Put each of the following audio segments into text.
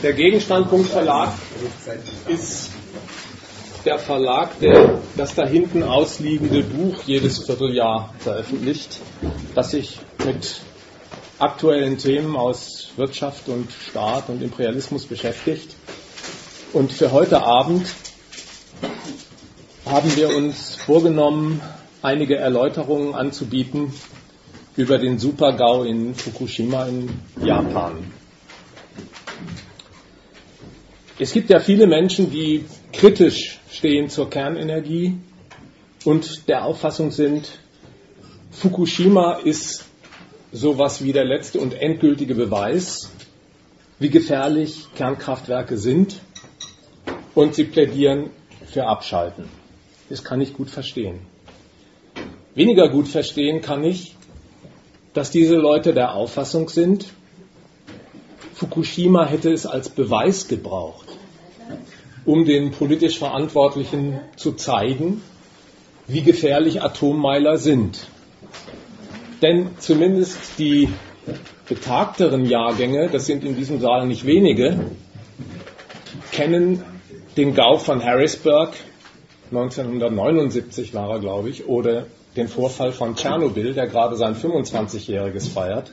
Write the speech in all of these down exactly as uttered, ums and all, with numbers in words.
Der Gegenstandpunkt Verlag ist der Verlag, der das da hinten ausliegende Buch jedes Vierteljahr veröffentlicht, das sich mit aktuellen Themen aus Wirtschaft und Staat und Imperialismus beschäftigt. Und für heute Abend haben wir uns vorgenommen, einige Erläuterungen anzubieten über den Super-GAU in Fukushima in Japan. Es gibt ja viele Menschen, die kritisch stehen zur Kernenergie und der Auffassung sind, Fukushima ist sowas wie der letzte und endgültige Beweis, wie gefährlich Kernkraftwerke sind, und sie plädieren für Abschalten. Das kann ich gut verstehen. Weniger gut verstehen kann ich, dass diese Leute der Auffassung sind, Fukushima hätte es als Beweis gebraucht, um den politisch Verantwortlichen zu zeigen, wie gefährlich Atommeiler sind. Denn zumindest die betagteren Jahrgänge, das sind in diesem Saal nicht wenige, kennen den GAU von Harrisburg, neunzehnhundertneunundsiebzig war er, glaube ich, oder den Vorfall von Tschernobyl, der gerade sein fünfundzwanzigjähriges feiert.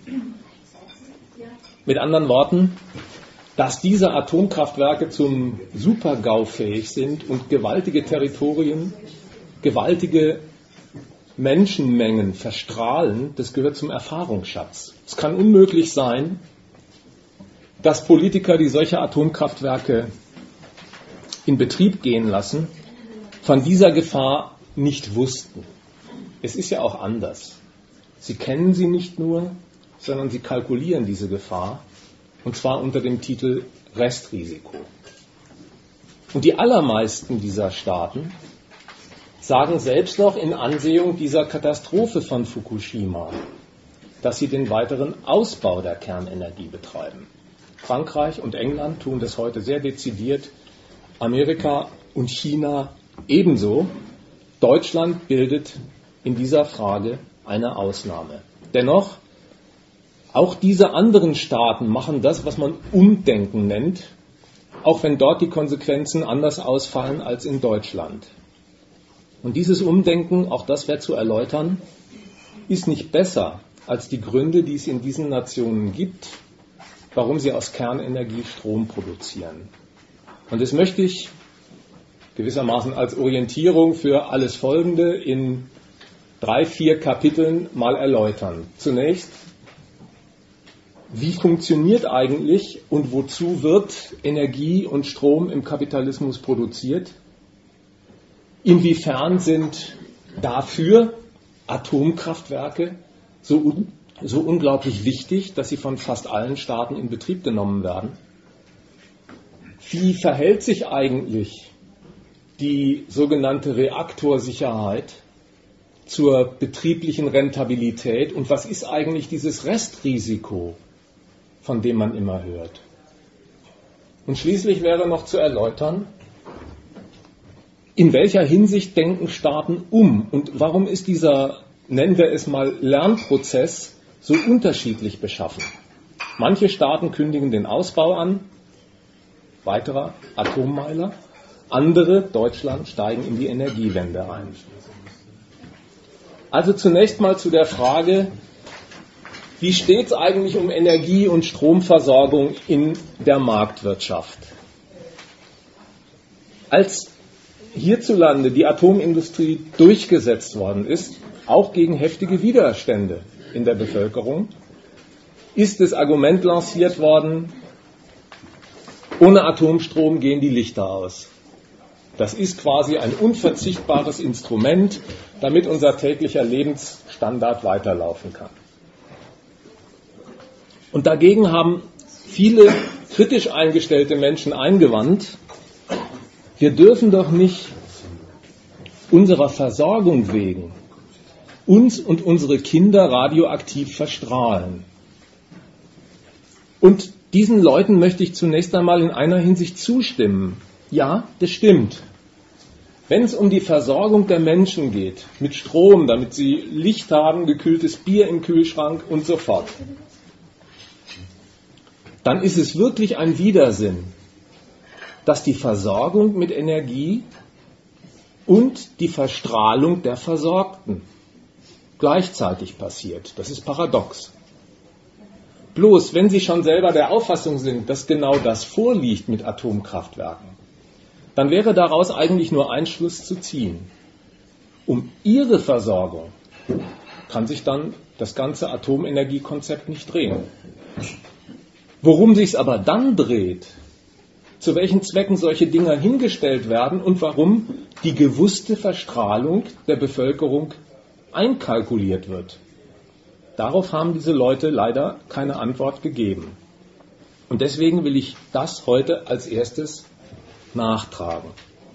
Mit anderen Worten, dass diese Atomkraftwerke zum Super-GAU fähig sind und gewaltige Territorien, gewaltige Menschenmengen verstrahlen, das gehört zum Erfahrungsschatz. Es kann unmöglich sein, dass Politiker, die solche Atomkraftwerke in Betrieb gehen lassen, von dieser Gefahr nicht wussten. Es ist ja auch anders. Sie kennen sie nicht nur, sondern sie kalkulieren diese Gefahr, und zwar unter dem Titel Restrisiko. Und die allermeisten dieser Staaten sagen selbst noch in Ansehung dieser Katastrophe von Fukushima, dass sie den weiteren Ausbau der Kernenergie betreiben. Frankreich und England tun das heute sehr dezidiert, Amerika und China ebenso. Deutschland bildet in dieser Frage eine Ausnahme. Dennoch, auch diese anderen Staaten machen das, was man Umdenken nennt, auch wenn dort die Konsequenzen anders ausfallen als in Deutschland. Und dieses Umdenken, auch das wäre zu erläutern, ist nicht besser als die Gründe, die es in diesen Nationen gibt, warum sie aus Kernenergie Strom produzieren. Und das möchte ich gewissermaßen als Orientierung für alles Folgende in drei, vier Kapiteln mal erläutern. Zunächst, wie funktioniert eigentlich und wozu wird Energie und Strom im Kapitalismus produziert? Inwiefern sind dafür Atomkraftwerke so, un- so unglaublich wichtig, dass sie von fast allen Staaten in Betrieb genommen werden? Wie verhält sich eigentlich die sogenannte Reaktorsicherheit zur betrieblichen Rentabilität, und was ist eigentlich dieses Restrisiko, von dem man immer hört? Und schließlich wäre noch zu erläutern, in welcher Hinsicht denken Staaten um und warum ist dieser, nennen wir es mal, Lernprozess so unterschiedlich beschaffen. Manche Staaten kündigen den Ausbau an, weiterer Atommeiler, andere, Deutschland, steigen in die Energiewende ein. Also zunächst mal zu der Frage, wie steht es eigentlich um Energie- und Stromversorgung in der Marktwirtschaft? Als hierzulande die Atomindustrie durchgesetzt worden ist, auch gegen heftige Widerstände in der Bevölkerung, ist das Argument lanciert worden, ohne Atomstrom gehen die Lichter aus. Das ist quasi ein unverzichtbares Instrument, damit unser täglicher Lebensstandard weiterlaufen kann. Und dagegen haben viele kritisch eingestellte Menschen eingewandt, wir dürfen doch nicht unserer Versorgung wegen uns und unsere Kinder radioaktiv verstrahlen. Und diesen Leuten möchte ich zunächst einmal in einer Hinsicht zustimmen. Ja, das stimmt. Wenn es um die Versorgung der Menschen geht, mit Strom, damit sie Licht haben, gekühltes Bier im Kühlschrank und so fort, dann ist es wirklich ein Widersinn, dass die Versorgung mit Energie und die Verstrahlung der Versorgten gleichzeitig passiert. Das ist paradox. Bloß, wenn Sie schon selber der Auffassung sind, dass genau das vorliegt mit Atomkraftwerken, dann wäre daraus eigentlich nur ein Schluss zu ziehen. Um Ihre Versorgung kann sich dann das ganze Atomenergiekonzept nicht drehen. Worum sich es aber dann dreht, zu welchen Zwecken solche Dinger hingestellt werden und warum die gewusste Verstrahlung der Bevölkerung einkalkuliert wird. Darauf haben diese Leute leider keine Antwort gegeben. Und deswegen will ich das heute als erstes nachtragen.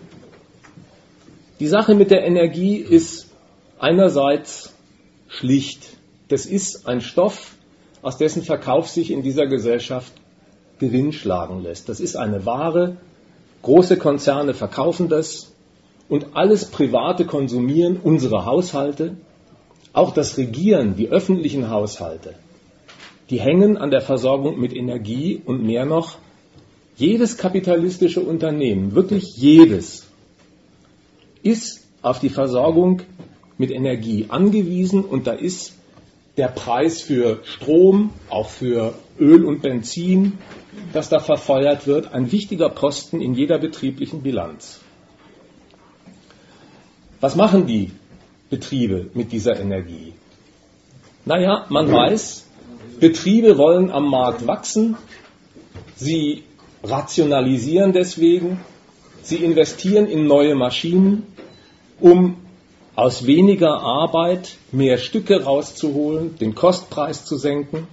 Die Sache mit der Energie ist einerseits schlicht. Das ist ein Stoff, aus dessen Verkauf sich in dieser Gesellschaft Gewinn schlagen lässt. Das ist eine Ware, große Konzerne verkaufen das und alles Private konsumieren, unsere Haushalte, auch das Regieren, die öffentlichen Haushalte, die hängen an der Versorgung mit Energie und mehr noch, jedes kapitalistische Unternehmen, wirklich jedes, ist auf die Versorgung mit Energie angewiesen und da ist der Preis für Strom, auch für Öl und Benzin, das da verfeuert wird, ein wichtiger Posten in jeder betrieblichen Bilanz. Was machen die Betriebe mit dieser Energie? Naja, man weiß, Betriebe wollen am Markt wachsen, sie rationalisieren deswegen, sie investieren in neue Maschinen, um aus weniger Arbeit mehr Stücke rauszuholen, den Kostpreis zu senken.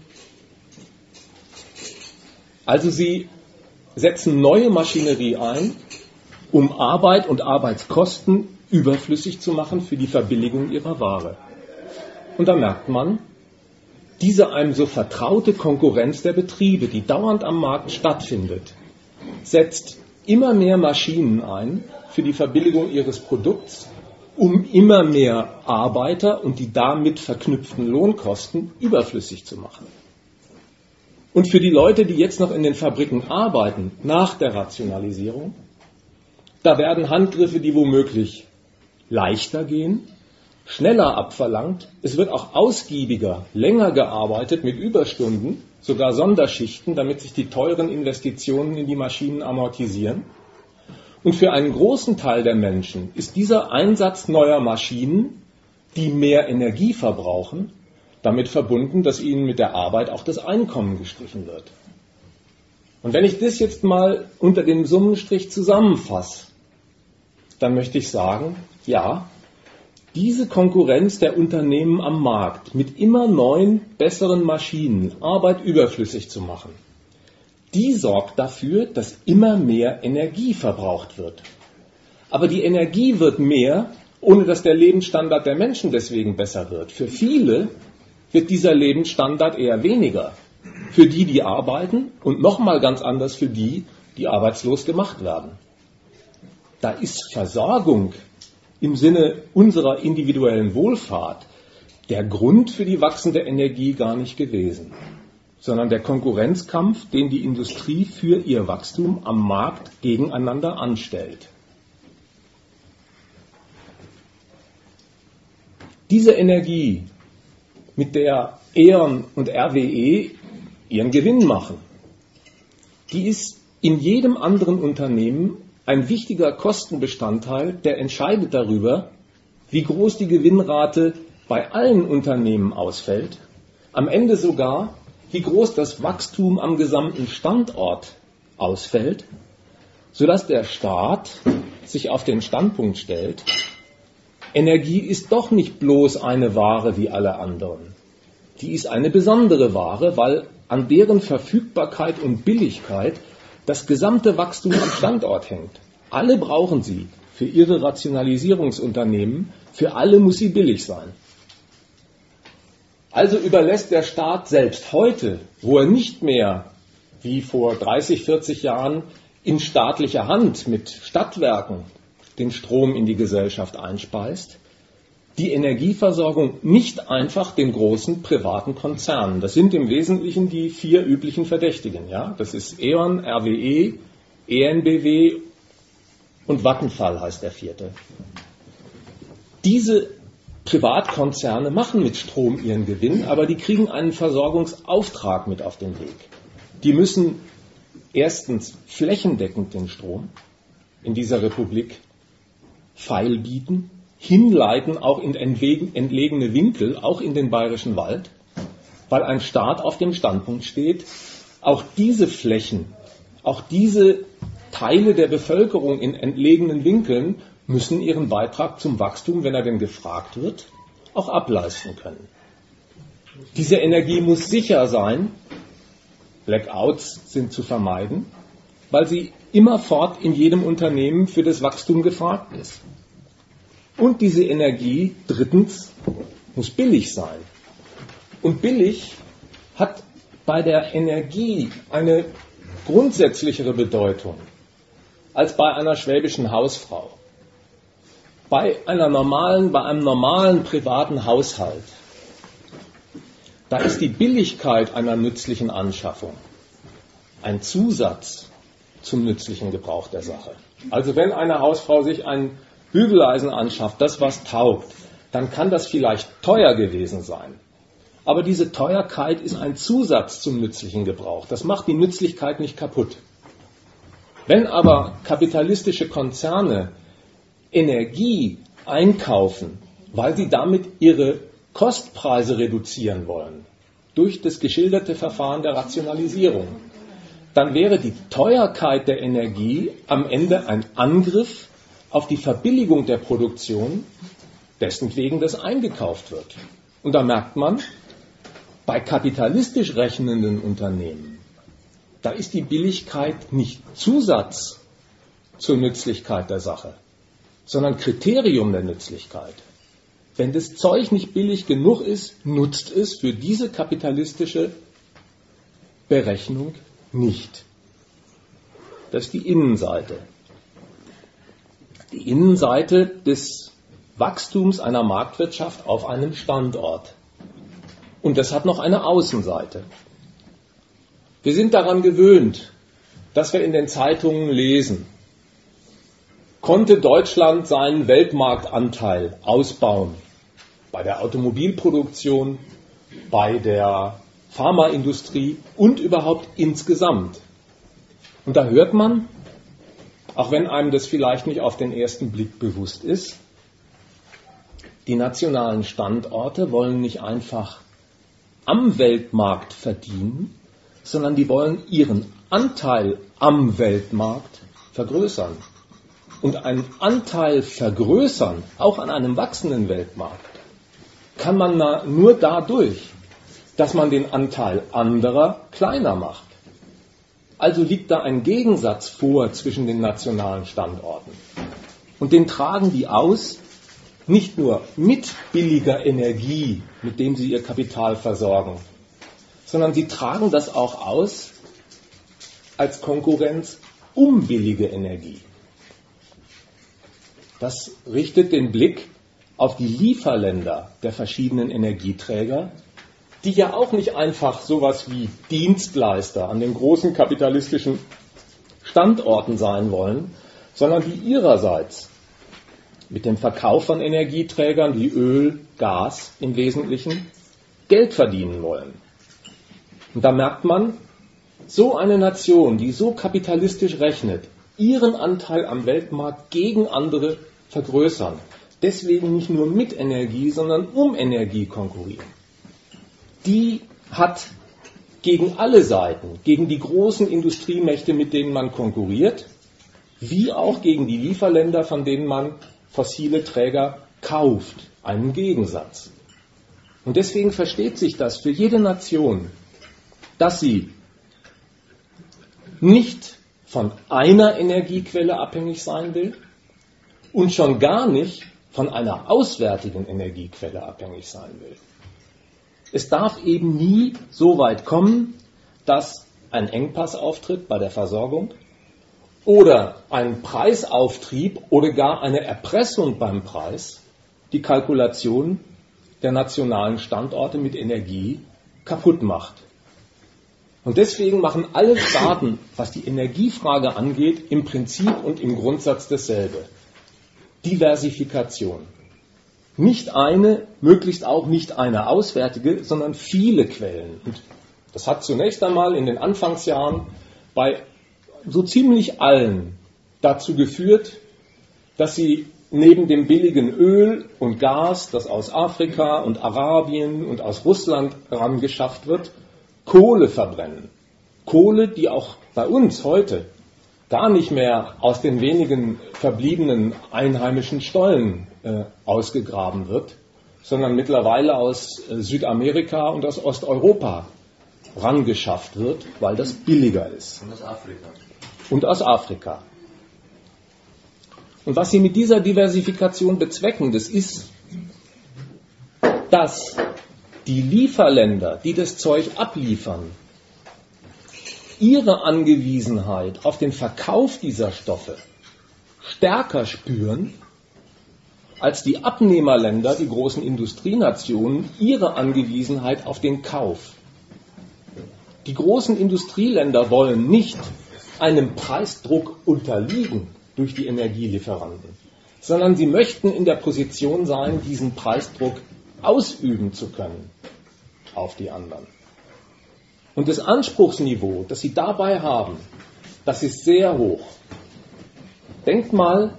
Also sie setzen neue Maschinerie ein, um Arbeit und Arbeitskosten überflüssig zu machen für die Verbilligung ihrer Ware. Und da merkt man, diese einem so vertraute Konkurrenz der Betriebe, die dauernd am Markt stattfindet, setzt immer mehr Maschinen ein für die Verbilligung ihres Produkts, um immer mehr Arbeiter und die damit verknüpften Lohnkosten überflüssig zu machen. Und für die Leute, die jetzt noch in den Fabriken arbeiten, nach der Rationalisierung, da werden Handgriffe, die womöglich leichter gehen, schneller abverlangt. Es wird auch ausgiebiger, länger gearbeitet mit Überstunden, sogar Sonderschichten, damit sich die teuren Investitionen in die Maschinen amortisieren. Und für einen großen Teil der Menschen ist dieser Einsatz neuer Maschinen, die mehr Energie verbrauchen, damit verbunden, dass ihnen mit der Arbeit auch das Einkommen gestrichen wird. Und wenn ich das jetzt mal unter dem Summenstrich zusammenfasse, dann möchte ich sagen, ja, diese Konkurrenz der Unternehmen am Markt mit immer neuen, besseren Maschinen Arbeit überflüssig zu machen, die sorgt dafür, dass immer mehr Energie verbraucht wird. Aber die Energie wird mehr, ohne dass der Lebensstandard der Menschen deswegen besser wird. Für viele wird dieser Lebensstandard eher weniger. Für die, die arbeiten und nochmal ganz anders für die, die arbeitslos gemacht werden. Da ist Versorgung im Sinne unserer individuellen Wohlfahrt der Grund für die wachsende Energie gar nicht gewesen, sondern der Konkurrenzkampf, den die Industrie für ihr Wachstum am Markt gegeneinander anstellt. Diese Energie, mit der E O N und R W E ihren Gewinn machen, die ist in jedem anderen Unternehmen ein wichtiger Kostenbestandteil, der entscheidet darüber, wie groß die Gewinnrate bei allen Unternehmen ausfällt, am Ende sogar, wie groß das Wachstum am gesamten Standort ausfällt, sodass der Staat sich auf den Standpunkt stellt, Energie ist doch nicht bloß eine Ware wie alle anderen. Die ist eine besondere Ware, weil an deren Verfügbarkeit und Billigkeit das gesamte Wachstum am Standort hängt. Alle brauchen sie für ihre Rationalisierungsunternehmen, für alle muss sie billig sein. Also überlässt der Staat selbst heute, wo er nicht mehr wie vor dreißig, vierzig Jahren in staatlicher Hand mit Stadtwerken den Strom in die Gesellschaft einspeist, die Energieversorgung nicht einfach den großen privaten Konzernen. Das sind im Wesentlichen die vier üblichen Verdächtigen. Ja? Das ist E.ON, R W E, E N B W und Vattenfall heißt der vierte. Diese Privatkonzerne machen mit Strom ihren Gewinn, aber die kriegen einen Versorgungsauftrag mit auf den Weg. Die müssen erstens flächendeckend den Strom in dieser Republik feilbieten, hinleiten auch in entlegene Winkel, auch in den Bayerischen Wald, weil ein Staat auf dem Standpunkt steht, auch diese Flächen, auch diese Teile der Bevölkerung in entlegenen Winkeln müssen ihren Beitrag zum Wachstum, wenn er denn gefragt wird, auch ableisten können. Diese Energie muss sicher sein, Blackouts sind zu vermeiden, weil sie immerfort in jedem Unternehmen für das Wachstum gefragt ist. Und diese Energie, drittens, muss billig sein. Und billig hat bei der Energie eine grundsätzlichere Bedeutung als bei einer schwäbischen Hausfrau. Bei einer normalen, bei einem normalen privaten Haushalt, da ist die Billigkeit einer nützlichen Anschaffung ein Zusatz zum nützlichen Gebrauch der Sache. Also wenn eine Hausfrau sich ein Bügeleisen anschafft, das was taugt, dann kann das vielleicht teuer gewesen sein. Aber diese Teuerkeit ist ein Zusatz zum nützlichen Gebrauch. Das macht die Nützlichkeit nicht kaputt. Wenn aber kapitalistische Konzerne Energie einkaufen, weil sie damit ihre Kostpreise reduzieren wollen, durch das geschilderte Verfahren der Rationalisierung, dann wäre die Teuerkeit der Energie am Ende ein Angriff auf die Verbilligung der Produktion, dessen wegen das eingekauft wird. Und da merkt man, bei kapitalistisch rechnenden Unternehmen, da ist die Billigkeit nicht Zusatz zur Nützlichkeit der Sache, sondern Kriterium der Nützlichkeit. Wenn das Zeug nicht billig genug ist, nutzt es für diese kapitalistische Berechnung nicht. Das ist die Innenseite. Die Innenseite des Wachstums einer Marktwirtschaft auf einem Standort. Und das hat noch eine Außenseite. Wir sind daran gewöhnt, dass wir in den Zeitungen lesen, konnte Deutschland seinen Weltmarktanteil ausbauen bei der Automobilproduktion, bei der Pharmaindustrie und überhaupt insgesamt. Und da hört man, auch wenn einem das vielleicht nicht auf den ersten Blick bewusst ist, die nationalen Standorte wollen nicht einfach am Weltmarkt verdienen, sondern die wollen ihren Anteil am Weltmarkt vergrößern. Und einen Anteil vergrößern, auch an einem wachsenden Weltmarkt, kann man nur dadurch, dass man den Anteil anderer kleiner macht. Also liegt da ein Gegensatz vor zwischen den nationalen Standorten. Und den tragen die aus, nicht nur mit billiger Energie, mit dem sie ihr Kapital versorgen, sondern sie tragen das auch aus als Konkurrenz um billige Energie. Das richtet den Blick auf die Lieferländer der verschiedenen Energieträger, die ja auch nicht einfach sowas wie Dienstleister an den großen kapitalistischen Standorten sein wollen, sondern die ihrerseits mit dem Verkauf von Energieträgern wie Öl, Gas im Wesentlichen Geld verdienen wollen. Und da merkt man, so eine Nation, die so kapitalistisch rechnet, ihren Anteil am Weltmarkt gegen andere vergrößern, deswegen nicht nur mit Energie, sondern um Energie konkurrieren, die hat gegen alle Seiten, gegen die großen Industriemächte, mit denen man konkurriert, wie auch gegen die Lieferländer, von denen man fossile Träger kauft, einen Gegensatz. Und deswegen versteht sich das für jede Nation, dass sie nicht von einer Energiequelle abhängig sein will und schon gar nicht von einer auswärtigen Energiequelle abhängig sein will. Es darf eben nie so weit kommen, dass ein Engpass auftritt bei der Versorgung oder ein Preisauftrieb oder gar eine Erpressung beim Preis die Kalkulation der nationalen Standorte mit Energie kaputt macht. Und deswegen machen alle Staaten, was die Energiefrage angeht, im Prinzip und im Grundsatz dasselbe. Diversifikation. Nicht eine, möglichst auch nicht eine auswärtige, sondern viele Quellen. Und das hat zunächst einmal in den Anfangsjahren bei so ziemlich allen dazu geführt, dass sie neben dem billigen Öl und Gas, das aus Afrika und Arabien und aus Russland herangeschafft wird, Kohle verbrennen. Kohle, die auch bei uns heute gar nicht mehr aus den wenigen verbliebenen einheimischen Stollen äh, ausgegraben wird, sondern mittlerweile aus äh, Südamerika und aus Osteuropa rangeschafft wird, weil das billiger ist. Und aus Afrika. Und aus Afrika. Und was sie mit dieser Diversifikation bezwecken, das ist, dass die Lieferländer, die das Zeug abliefern, ihre Angewiesenheit auf den Verkauf dieser Stoffe stärker spüren, als die Abnehmerländer, die großen Industrienationen, ihre Angewiesenheit auf den Kauf. Die großen Industrieländer wollen nicht einem Preisdruck unterliegen durch die Energielieferanten, sondern sie möchten in der Position sein, diesen Preisdruck ausüben zu können auf die anderen. Und das Anspruchsniveau, das sie dabei haben, das ist sehr hoch. Denkt mal,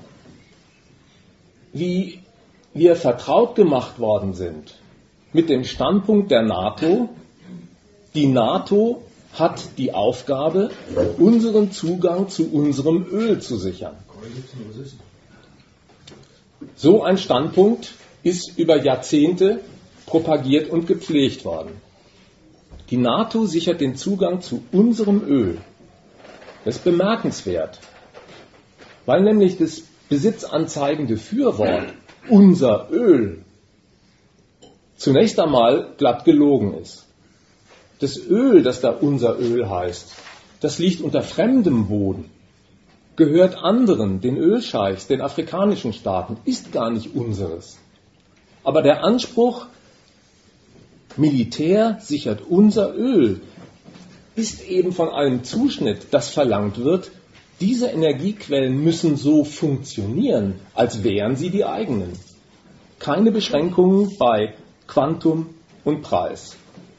wie wir vertraut gemacht worden sind mit dem Standpunkt der NATO. Die NATO hat die Aufgabe, unseren Zugang zu unserem Öl zu sichern. So ein Standpunkt ist über Jahrzehnte propagiert und gepflegt worden. Die NATO sichert den Zugang zu unserem Öl. Das ist bemerkenswert, weil nämlich das besitzanzeigende Fürwort unser Öl zunächst einmal glatt gelogen ist. Das Öl, das da unser Öl heißt, das liegt unter fremdem Boden, gehört anderen, den Ölscheichs, den afrikanischen Staaten, ist gar nicht unseres. Aber der Anspruch, Militär sichert unser Öl, ist eben von einem Zuschnitt, das verlangt wird, diese Energiequellen müssen so funktionieren, als wären sie die eigenen. Keine Beschränkungen bei Quantum und Preis.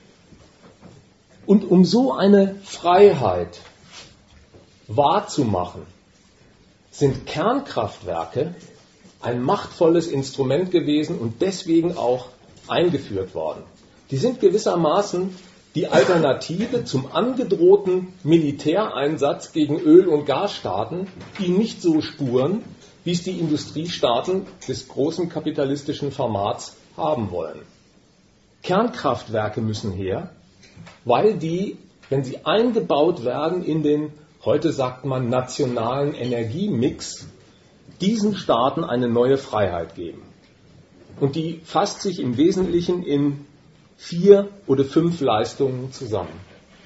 Und um so eine Freiheit wahrzumachen, sind Kernkraftwerke ein machtvolles Instrument gewesen und deswegen auch eingeführt worden. Die sind gewissermaßen die Alternative zum angedrohten Militäreinsatz gegen Öl- und Gasstaaten, die nicht so spuren, wie es die Industriestaaten des großen kapitalistischen Formats haben wollen. Kernkraftwerke müssen her, weil die, wenn sie eingebaut werden in den, heute sagt man, nationalen Energiemix, diesen Staaten eine neue Freiheit geben. Und die fasst sich im Wesentlichen in vier oder fünf Leistungen zusammen.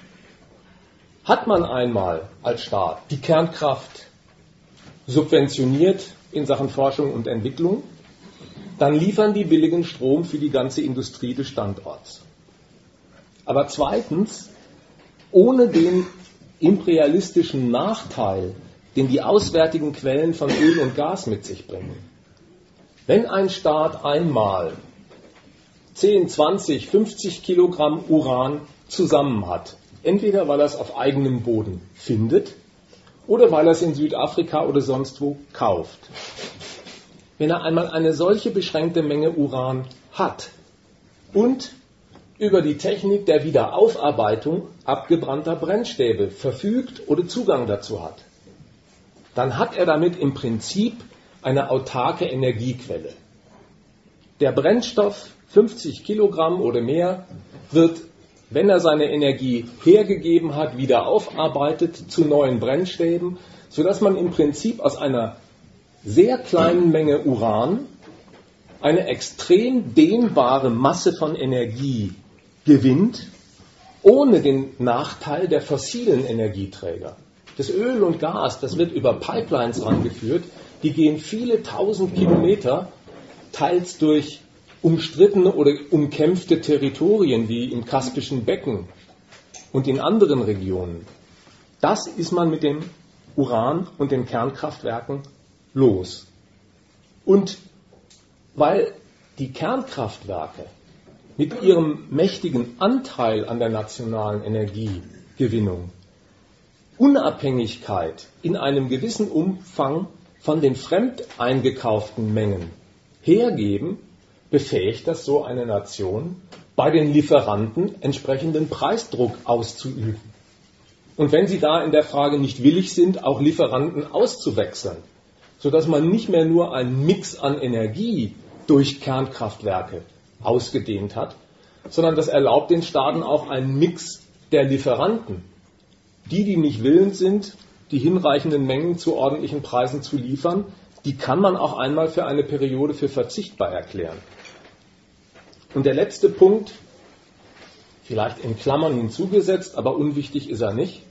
Hat man einmal als Staat die Kernkraft subventioniert in Sachen Forschung und Entwicklung, dann liefern die billigen Strom für die ganze Industrie des Standorts. Aber zweitens, ohne den imperialistischen Nachteil, den die auswärtigen Quellen von Öl und Gas mit sich bringen. Wenn ein Staat einmal zehn, zwanzig, fünfzig Kilogramm Uran zusammen hat, entweder weil er es auf eigenem Boden findet oder weil er es in Südafrika oder sonst wo kauft. Wenn er einmal eine solche beschränkte Menge Uran hat und über die Technik der Wiederaufarbeitung abgebrannter Brennstäbe verfügt oder Zugang dazu hat, dann hat er damit im Prinzip eine autarke Energiequelle. Der Brennstoff, fünfzig Kilogramm oder mehr, wird, wenn er seine Energie hergegeben hat, wieder aufarbeitet zu neuen Brennstäben, sodass man im Prinzip aus einer sehr kleinen Menge Uran eine extrem dehnbare Masse von Energie gewinnt, ohne den Nachteil der fossilen Energieträger. Das Öl und Gas, das wird über Pipelines rangeführt, die gehen viele tausend Kilometer teils durch umstrittene oder umkämpfte Territorien wie im Kaspischen Becken und in anderen Regionen. Das ist man mit dem Uran und den Kernkraftwerken los. Und weil die Kernkraftwerke mit ihrem mächtigen Anteil an der nationalen Energiegewinnung Unabhängigkeit in einem gewissen Umfang von den fremd eingekauften Mengen hergeben, befähigt das so eine Nation, bei den Lieferanten entsprechenden Preisdruck auszuüben. Und wenn sie da in der Frage nicht willig sind, auch Lieferanten auszuwechseln, sodass man nicht mehr nur einen Mix an Energie durch Kernkraftwerke ausgedehnt hat, sondern das erlaubt den Staaten auch einen Mix der Lieferanten. Die, die nicht willens sind, die hinreichenden Mengen zu ordentlichen Preisen zu liefern, die kann man auch einmal für eine Periode für verzichtbar erklären. Und der letzte Punkt, vielleicht in Klammern hinzugesetzt, aber unwichtig ist er nicht,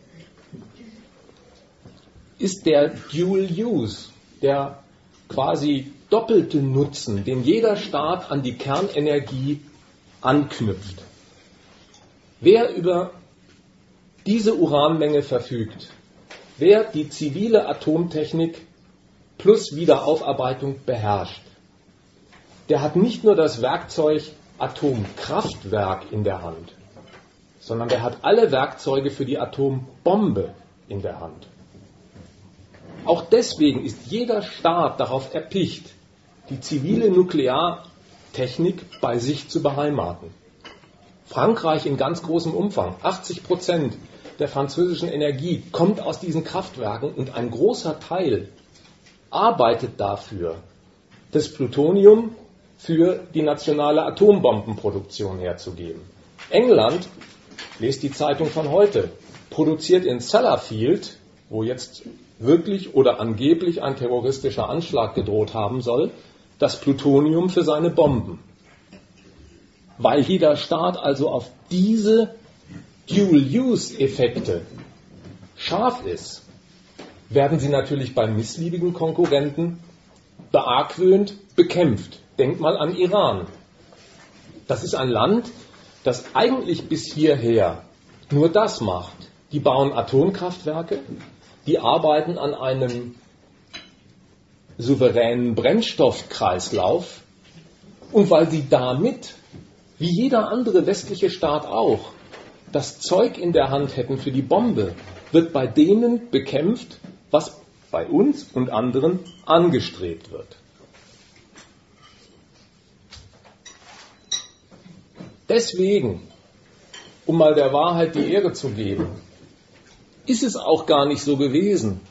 ist der Dual Use, der quasi doppelte Nutzen, den jeder Staat an die Kernenergie anknüpft. Wer über diese Uranmenge verfügt, wer die zivile Atomtechnik plus Wiederaufarbeitung beherrscht, der hat nicht nur das Werkzeug Atomkraftwerk in der Hand, sondern der hat alle Werkzeuge für die Atombombe in der Hand. Auch deswegen ist jeder Staat darauf erpicht, die zivile Nukleartechnik bei sich zu beheimaten. Frankreich in ganz großem Umfang, achtzig Prozent der französischen Energie kommt aus diesen Kraftwerken und ein großer Teil arbeitet dafür, das Plutonium für die nationale Atombombenproduktion herzugeben. England, lest die Zeitung von heute, produziert in Sellafield, wo jetzt wirklich oder angeblich ein terroristischer Anschlag gedroht haben soll, das Plutonium für seine Bomben. Weil jeder Staat also auf diese Dual-Use-Effekte scharf ist, werden sie natürlich beim missliebigen Konkurrenten beargwöhnt, bekämpft. Denkt mal an Iran. Das ist ein Land, das eigentlich bis hierher nur das macht. Die bauen Atomkraftwerke, die arbeiten an einem souveränen Brennstoffkreislauf und weil sie damit, wie jeder andere westliche Staat auch, das Zeug in der Hand hätten für die Bombe, wird bei denen bekämpft, was bei uns und anderen angestrebt wird. Deswegen, um mal der Wahrheit die Ehre zu geben, ist es auch gar nicht so gewesen,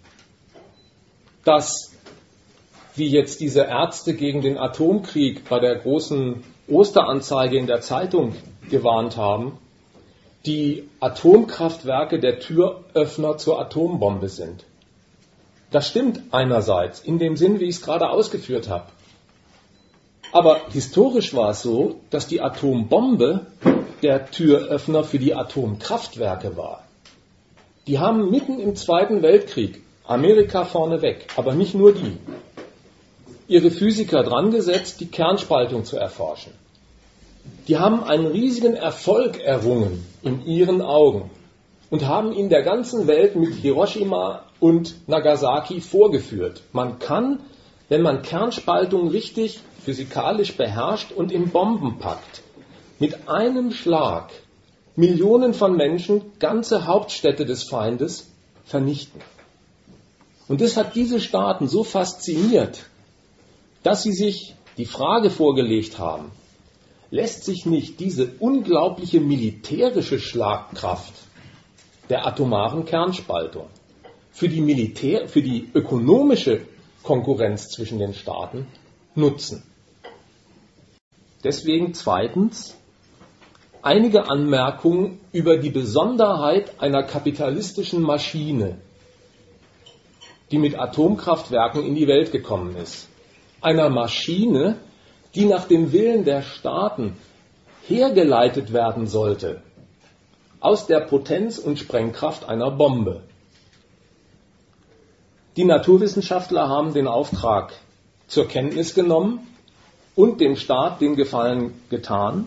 dass, wie jetzt diese Ärzte gegen den Atomkrieg bei der großen Osteranzeige in der Zeitung gewarnt haben, die Atomkraftwerke der Türöffner zur Atombombe sind. Das stimmt einerseits, in dem Sinn, wie ich es gerade ausgeführt habe. Aber historisch war es so, dass die Atombombe der Türöffner für die Atomkraftwerke war. Die haben mitten im Zweiten Weltkrieg, Amerika vorneweg, aber nicht nur die, ihre Physiker dran gesetzt, die Kernspaltung zu erforschen. Die haben einen riesigen Erfolg errungen in ihren Augen und haben ihn der ganzen Welt mit Hiroshima und Nagasaki vorgeführt. Man kann, wenn man Kernspaltung richtig physikalisch beherrscht und in Bomben packt, mit einem Schlag Millionen von Menschen ganze Hauptstädte des Feindes vernichten. Und das hat diese Staaten so fasziniert, dass sie sich die Frage vorgelegt haben, lässt sich nicht diese unglaubliche militärische Schlagkraft der atomaren Kernspaltung für die Militär, für die ökonomische Konkurrenz zwischen den Staaten nutzen. Deswegen zweitens einige Anmerkungen über die Besonderheit einer kapitalistischen Maschine, die mit Atomkraftwerken in die Welt gekommen ist. Einer Maschine, die nach dem Willen der Staaten hergeleitet werden sollte aus der Potenz und Sprengkraft einer Bombe. Die Naturwissenschaftler haben den Auftrag zur Kenntnis genommen und dem Staat den Gefallen getan,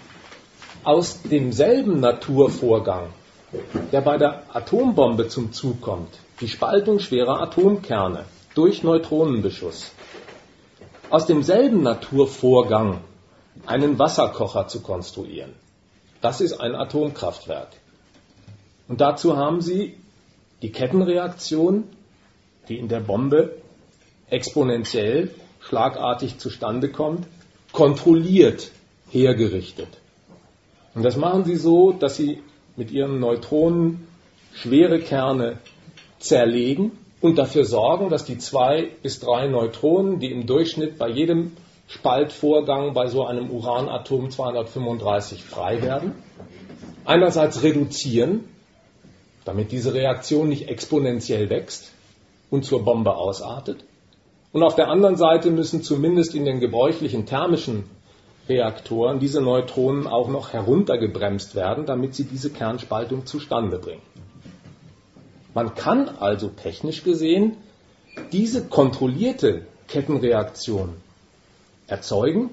aus demselben Naturvorgang, der bei der Atombombe zum Zug kommt, die Spaltung schwerer Atomkerne durch Neutronenbeschuss, aus demselben Naturvorgang einen Wasserkocher zu konstruieren. Das ist ein Atomkraftwerk. Und dazu haben Sie die Kettenreaktion, die in der Bombe exponentiell, schlagartig zustande kommt, kontrolliert hergerichtet. Und das machen Sie so, dass Sie mit Ihren Neutronen schwere Kerne zerlegen und dafür sorgen, dass die zwei bis drei Neutronen, die im Durchschnitt bei jedem Spaltvorgang bei so einem Uranatom zweihundertfünfunddreißig frei werden, einerseits reduzieren, damit diese Reaktion nicht exponentiell wächst und zur Bombe ausartet, und auf der anderen Seite müssen zumindest in den gebräuchlichen thermischen Reaktoren diese Neutronen auch noch heruntergebremst werden, damit sie diese Kernspaltung zustande bringen. Man kann also technisch gesehen diese kontrollierte Kettenreaktion erzeugen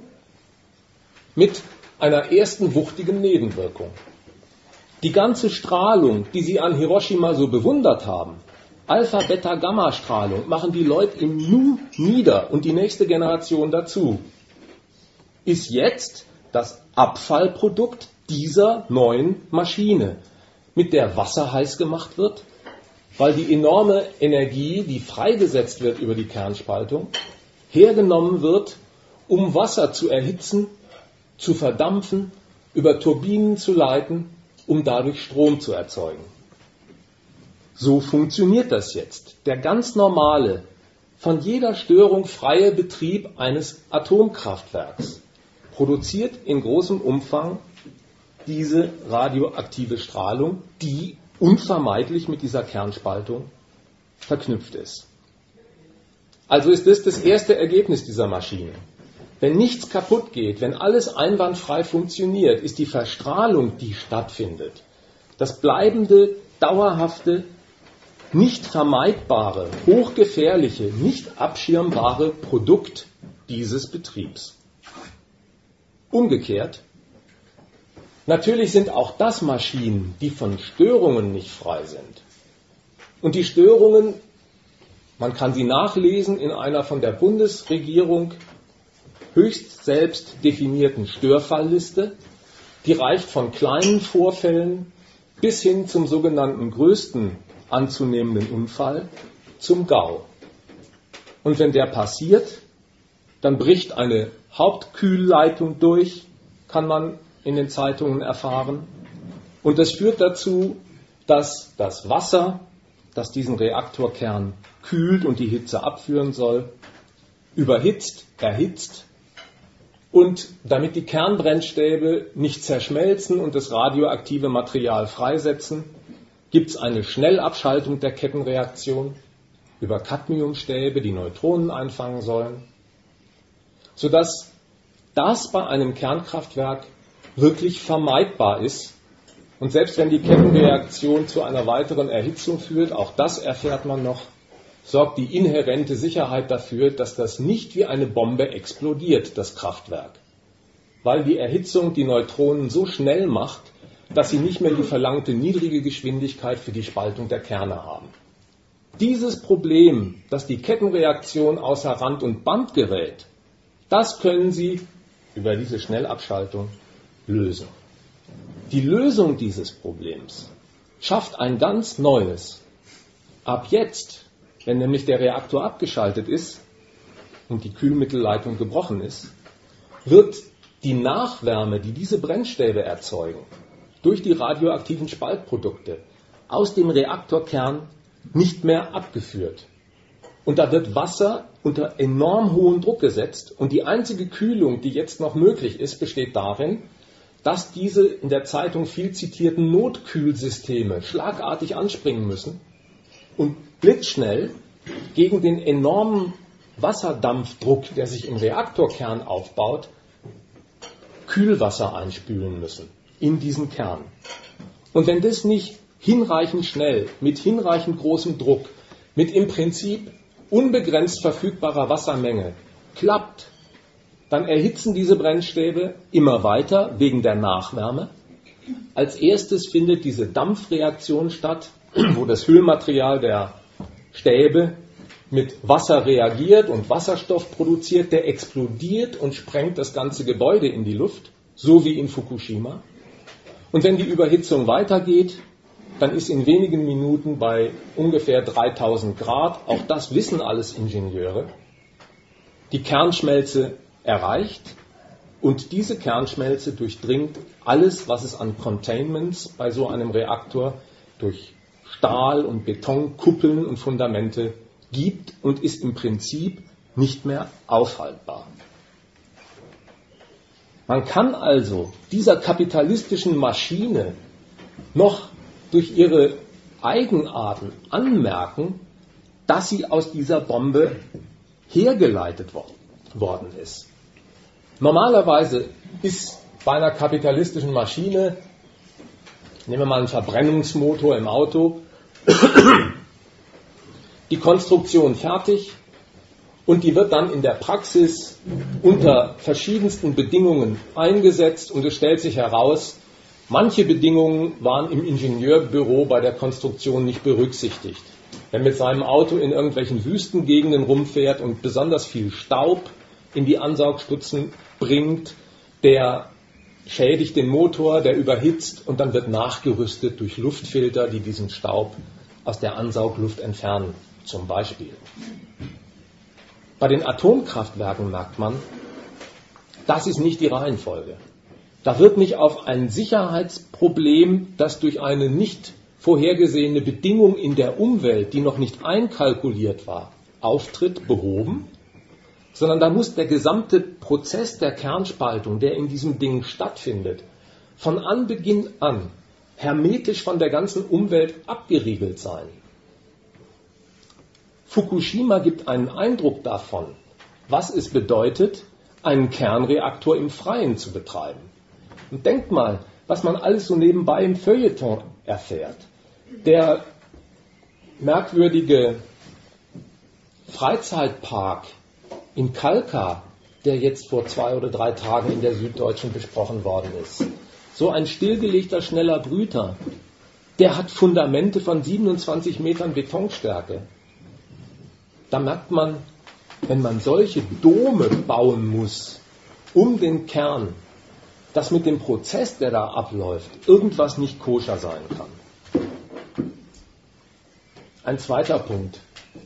mit einer ersten wuchtigen Nebenwirkung. Die ganze Strahlung, die Sie an Hiroshima so bewundert haben, Alpha, Beta, Gamma-Strahlung, machen die Leute im Nu nieder und die nächste Generation dazu, ist jetzt das Abfallprodukt dieser neuen Maschine, mit der Wasser heiß gemacht wird, weil die enorme Energie, die freigesetzt wird über die Kernspaltung, hergenommen wird, um Wasser zu erhitzen, zu verdampfen, über Turbinen zu leiten, um dadurch Strom zu erzeugen. So funktioniert das jetzt. Der ganz normale, von jeder Störung freie Betrieb eines Atomkraftwerks produziert in großem Umfang diese radioaktive Strahlung, die unvermeidlich mit dieser Kernspaltung verknüpft ist. Also ist das das erste Ergebnis dieser Maschine. Wenn nichts kaputt geht, wenn alles einwandfrei funktioniert, ist die Verstrahlung, die stattfindet, das bleibende, dauerhafte, nicht vermeidbare, hochgefährliche, nicht abschirmbare Produkt dieses Betriebs. Umgekehrt, natürlich sind auch das Maschinen, die von Störungen nicht frei sind. Und die Störungen, man kann sie nachlesen in einer von der Bundesregierung höchst selbst definierten Störfallliste, die reicht von kleinen Vorfällen bis hin zum sogenannten größten anzunehmenden Unfall, zum GAU. Und wenn der passiert, dann bricht eine Hauptkühlleitung durch, kann man in den Zeitungen erfahren. Und das führt dazu, dass das Wasser, das diesen Reaktorkern kühlt und die Hitze abführen soll, überhitzt, erhitzt. Und damit die Kernbrennstäbe nicht zerschmelzen und das radioaktive Material freisetzen, gibt es eine Schnellabschaltung der Kettenreaktion über Cadmiumstäbe, die Neutronen einfangen sollen, sodass das bei einem Kernkraftwerk wirklich vermeidbar ist. Und selbst wenn die Kettenreaktion zu einer weiteren Erhitzung führt, auch das erfährt man noch, sorgt die inhärente Sicherheit dafür, dass das nicht wie eine Bombe explodiert, das Kraftwerk. Weil die Erhitzung die Neutronen so schnell macht, dass sie nicht mehr die verlangte niedrige Geschwindigkeit für die Spaltung der Kerne haben. Dieses Problem, dass die Kettenreaktion außer Rand und Band gerät, das können Sie über diese Schnellabschaltung lösen. Die Lösung dieses Problems schafft ein ganz neues. Ab jetzt, wenn nämlich der Reaktor abgeschaltet ist und die Kühlmittelleitung gebrochen ist, wird die Nachwärme, die diese Brennstäbe erzeugen, durch die radioaktiven Spaltprodukte aus dem Reaktorkern nicht mehr abgeführt. Und da wird Wasser unter enorm hohen Druck gesetzt und die einzige Kühlung, die jetzt noch möglich ist, besteht darin, dass diese in der Zeitung viel zitierten Notkühlsysteme schlagartig anspringen müssen und blitzschnell gegen den enormen Wasserdampfdruck, der sich im Reaktorkern aufbaut, Kühlwasser einspülen müssen in diesen Kern. Und wenn das nicht hinreichend schnell, mit hinreichend großem Druck, mit im Prinzip unbegrenzt verfügbarer Wassermenge klappt, Dann erhitzen diese Brennstäbe immer weiter wegen der Nachwärme. Als erstes findet diese Dampfreaktion statt, wo das Hüllmaterial der Stäbe mit Wasser reagiert und Wasserstoff produziert, der explodiert und sprengt das ganze Gebäude in die Luft, so wie in Fukushima. Und wenn die Überhitzung weitergeht, dann ist in wenigen Minuten bei ungefähr dreitausend Grad, auch das wissen alles Ingenieure, die Kernschmelze erreicht und diese Kernschmelze durchdringt alles, was es an Containments bei so einem Reaktor durch Stahl und Beton, Kuppeln und Fundamente gibt und ist im Prinzip nicht mehr aufhaltbar. Man kann also dieser kapitalistischen Maschine noch durch ihre Eigenarten anmerken, dass sie aus dieser Bombe hergeleitet worden ist. Normalerweise ist bei einer kapitalistischen Maschine, nehmen wir mal einen Verbrennungsmotor im Auto, die Konstruktion fertig und die wird dann in der Praxis unter verschiedensten Bedingungen eingesetzt und es stellt sich heraus, manche Bedingungen waren im Ingenieurbüro bei der Konstruktion nicht berücksichtigt. Wer mit seinem Auto in irgendwelchen Wüstengegenden rumfährt und besonders viel Staub in die Ansaugstutzen bringt, der schädigt den Motor, der überhitzt und dann wird nachgerüstet durch Luftfilter, die diesen Staub aus der Ansaugluft entfernen, zum Beispiel. Bei den Atomkraftwerken merkt man, das ist nicht die Reihenfolge. Da wird nicht auf ein Sicherheitsproblem, das durch eine nicht vorhergesehene Bedingung in der Umwelt, die noch nicht einkalkuliert war, auftritt, behoben, sondern da muss der gesamte Prozess der Kernspaltung, der in diesem Ding stattfindet, von Anbeginn an hermetisch von der ganzen Umwelt abgeriegelt sein. Fukushima gibt einen Eindruck davon, was es bedeutet, einen Kernreaktor im Freien zu betreiben. Und denkt mal, was man alles so nebenbei im Feuilleton erfährt. Der merkwürdige Freizeitpark in Kalka, der jetzt vor zwei oder drei Tagen in der Süddeutschen besprochen worden ist. So ein stillgelegter, schneller Brüter, der hat Fundamente von siebenundzwanzig Metern Betonstärke. Da merkt man, wenn man solche Dome bauen muss, um den Kern, dass mit dem Prozess, der da abläuft, irgendwas nicht koscher sein kann. Ein zweiter Punkt.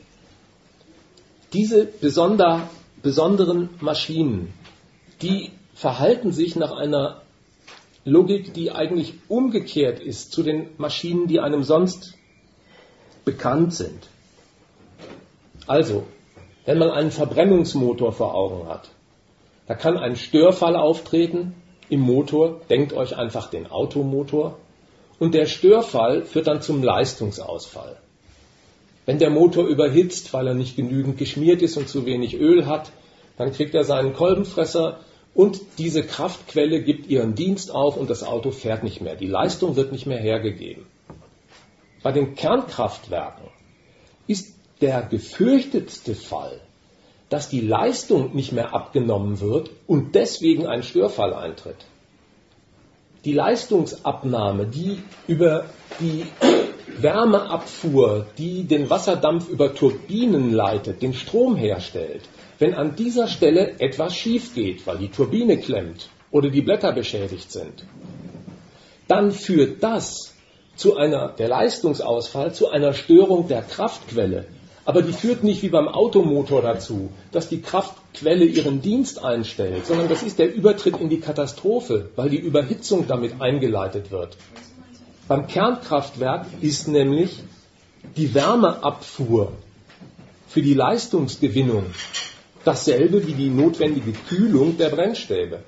Diese besonder, besonderen Maschinen, die verhalten sich nach einer Logik, die eigentlich umgekehrt ist zu den Maschinen, die einem sonst bekannt sind. Also, wenn man einen Verbrennungsmotor vor Augen hat, da kann ein Störfall auftreten im Motor, denkt euch einfach den Automotor, und der Störfall führt dann zum Leistungsausfall. Wenn der Motor überhitzt, weil er nicht genügend geschmiert ist und zu wenig Öl hat, dann kriegt er seinen Kolbenfresser und diese Kraftquelle gibt ihren Dienst auf und das Auto fährt nicht mehr. Die Leistung wird nicht mehr hergegeben. Bei den Kernkraftwerken ist der gefürchtetste Fall, dass die Leistung nicht mehr abgenommen wird und deswegen ein Störfall eintritt. Die Leistungsabnahme, die über die Wärmeabfuhr, die den Wasserdampf über Turbinen leitet, den Strom herstellt, wenn an dieser Stelle etwas schief geht, weil die Turbine klemmt oder die Blätter beschädigt sind, dann führt das zu einer, der Leistungsausfall, zu einer Störung der Kraftquelle. Aber die führt nicht wie beim Automotor dazu, dass die Kraftquelle ihren Dienst einstellt, sondern das ist der Übertritt in die Katastrophe, weil die Überhitzung damit eingeleitet wird. Beim Kernkraftwerk ist nämlich die Wärmeabfuhr für die Leistungsgewinnung dasselbe wie die notwendige Kühlung der Brennstäbe.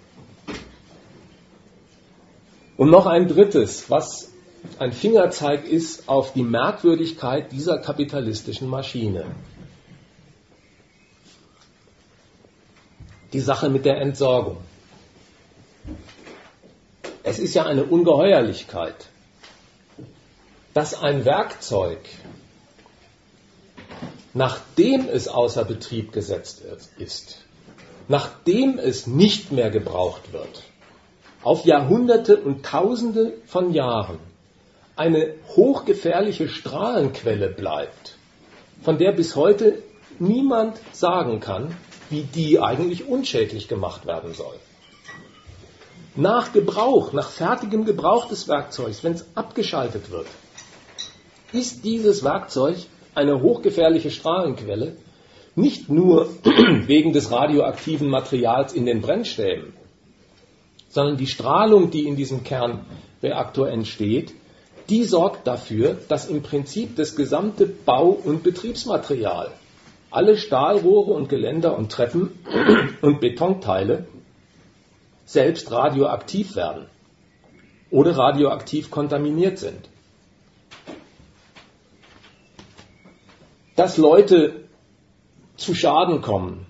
Und noch ein drittes, was ein Fingerzeig ist auf die Merkwürdigkeit dieser kapitalistischen Maschine. Die Sache mit der Entsorgung. Es ist ja eine Ungeheuerlichkeit, dass ein Werkzeug, nachdem es außer Betrieb gesetzt ist, nachdem es nicht mehr gebraucht wird, auf Jahrhunderte und Tausende von Jahren eine hochgefährliche Strahlenquelle bleibt, von der bis heute niemand sagen kann, wie die eigentlich unschädlich gemacht werden soll. Nach Gebrauch, nach fertigem Gebrauch des Werkzeugs, wenn es abgeschaltet wird, ist dieses Werkzeug eine hochgefährliche Strahlenquelle, nicht nur wegen des radioaktiven Materials in den Brennstäben, sondern die Strahlung, die in diesem Kernreaktor entsteht, die sorgt dafür, dass im Prinzip das gesamte Bau- und Betriebsmaterial, alle Stahlrohre und Geländer und Treppen und Betonteile selbst radioaktiv werden oder radioaktiv kontaminiert sind. Dass Leute zu Schaden kommen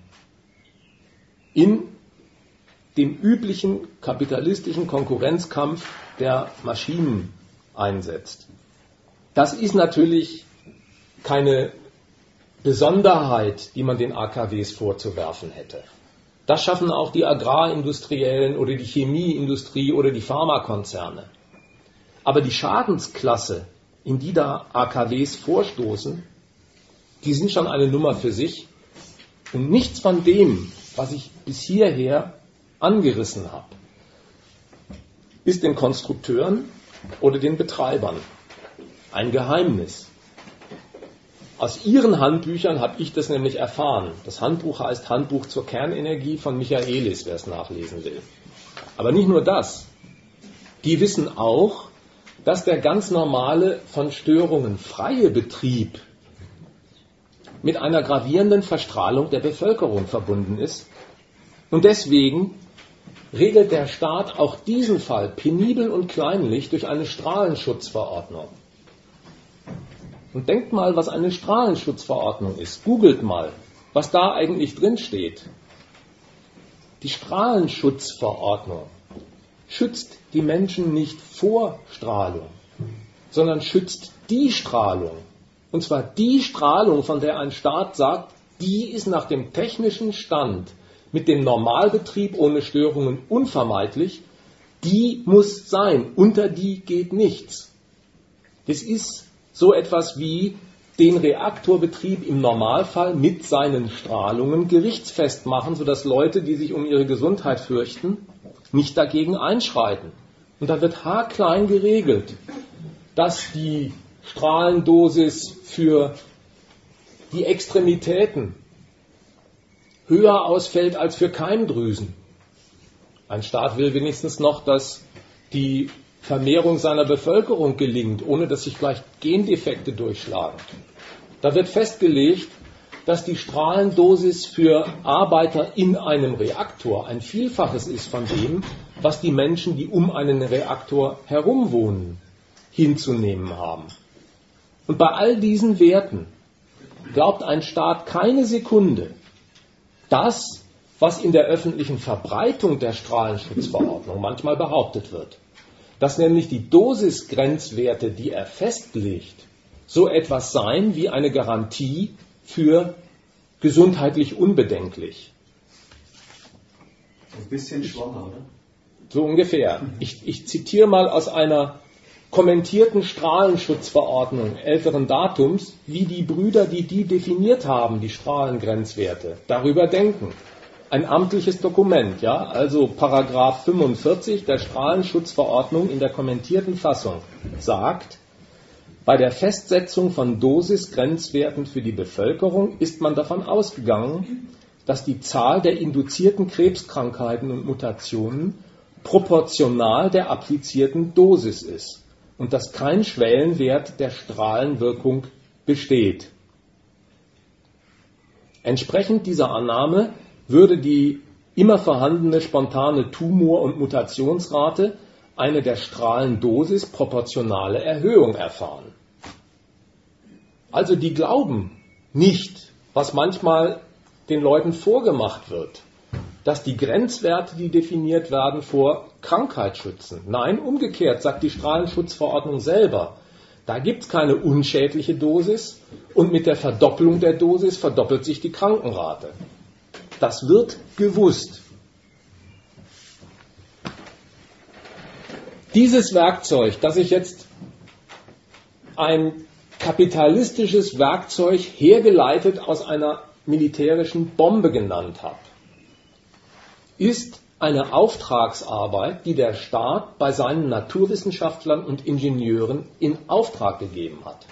in dem üblichen kapitalistischen Konkurrenzkampf, der Maschinen einsetzt. Das ist natürlich keine Besonderheit, die man den A K Ws vorzuwerfen hätte. Das schaffen auch die Agrarindustriellen oder die Chemieindustrie oder die Pharmakonzerne. Aber die Schadensklasse, in die da A K Ws vorstoßen, die sind schon eine Nummer für sich. Und nichts von dem, was ich bis hierher angerissen habe, ist den Konstrukteuren oder den Betreibern ein Geheimnis. Aus ihren Handbüchern habe ich das nämlich erfahren. Das Handbuch heißt Handbuch zur Kernenergie von Michaelis, wer es nachlesen will. Aber nicht nur das. Die wissen auch, dass der ganz normale, von Störungen freie Betrieb mit einer gravierenden Verstrahlung der Bevölkerung verbunden ist. Und deswegen regelt der Staat auch diesen Fall penibel und kleinlich durch eine Strahlenschutzverordnung. Und denkt mal, was eine Strahlenschutzverordnung ist. Googelt mal, was da eigentlich drin steht. Die Strahlenschutzverordnung schützt die Menschen nicht vor Strahlung, sondern schützt die Strahlung. Und zwar die Strahlung, von der ein Staat sagt, die ist nach dem technischen Stand mit dem Normalbetrieb ohne Störungen unvermeidlich, die muss sein, unter die geht nichts. Das ist so etwas wie den Reaktorbetrieb im Normalfall mit seinen Strahlungen gerichtsfest machen, sodass Leute, die sich um ihre Gesundheit fürchten, nicht dagegen einschreiten. Und da wird haarklein geregelt, dass die Strahlendosis für die Extremitäten höher ausfällt als für Keimdrüsen. Ein Staat will wenigstens noch, dass die Vermehrung seiner Bevölkerung gelingt, ohne dass sich gleich Gendefekte durchschlagen. Da wird festgelegt, dass die Strahlendosis für Arbeiter in einem Reaktor ein Vielfaches ist von dem, was die Menschen, die um einen Reaktor herum wohnen, hinzunehmen haben. Und bei all diesen Werten glaubt ein Staat keine Sekunde, das, was in der öffentlichen Verbreitung der Strahlenschutzverordnung manchmal behauptet wird, dass nämlich die Dosisgrenzwerte, die er festlegt, so etwas seien wie eine Garantie für gesundheitlich unbedenklich. Ein bisschen schwanger, oder? So ungefähr. Ich, ich zitiere mal aus einer kommentierten Strahlenschutzverordnung älteren Datums, wie die Brüder, die die definiert haben, die Strahlengrenzwerte, darüber denken. Ein amtliches Dokument, ja, also Paragraph fünfundvierzig der Strahlenschutzverordnung in der kommentierten Fassung sagt, bei der Festsetzung von Dosisgrenzwerten für die Bevölkerung ist man davon ausgegangen, dass die Zahl der induzierten Krebskrankheiten und Mutationen proportional der applizierten Dosis ist und dass kein Schwellenwert der Strahlenwirkung besteht. Entsprechend dieser Annahme würde die immer vorhandene spontane Tumor- und Mutationsrate eine der Strahlendosis proportionale Erhöhung erfahren. Also die glauben nicht, was manchmal den Leuten vorgemacht wird, dass die Grenzwerte, die definiert werden, vor Krankheit schützen. Nein, umgekehrt sagt die Strahlenschutzverordnung selber, da gibt es keine unschädliche Dosis und mit der Verdopplung der Dosis verdoppelt sich die Krankenrate. Das wird gewusst. Dieses Werkzeug, das ich jetzt ein kapitalistisches Werkzeug hergeleitet aus einer militärischen Bombe genannt habe, ist eine Auftragsarbeit, die der Staat bei seinen Naturwissenschaftlern und Ingenieuren in Auftrag gegeben hat.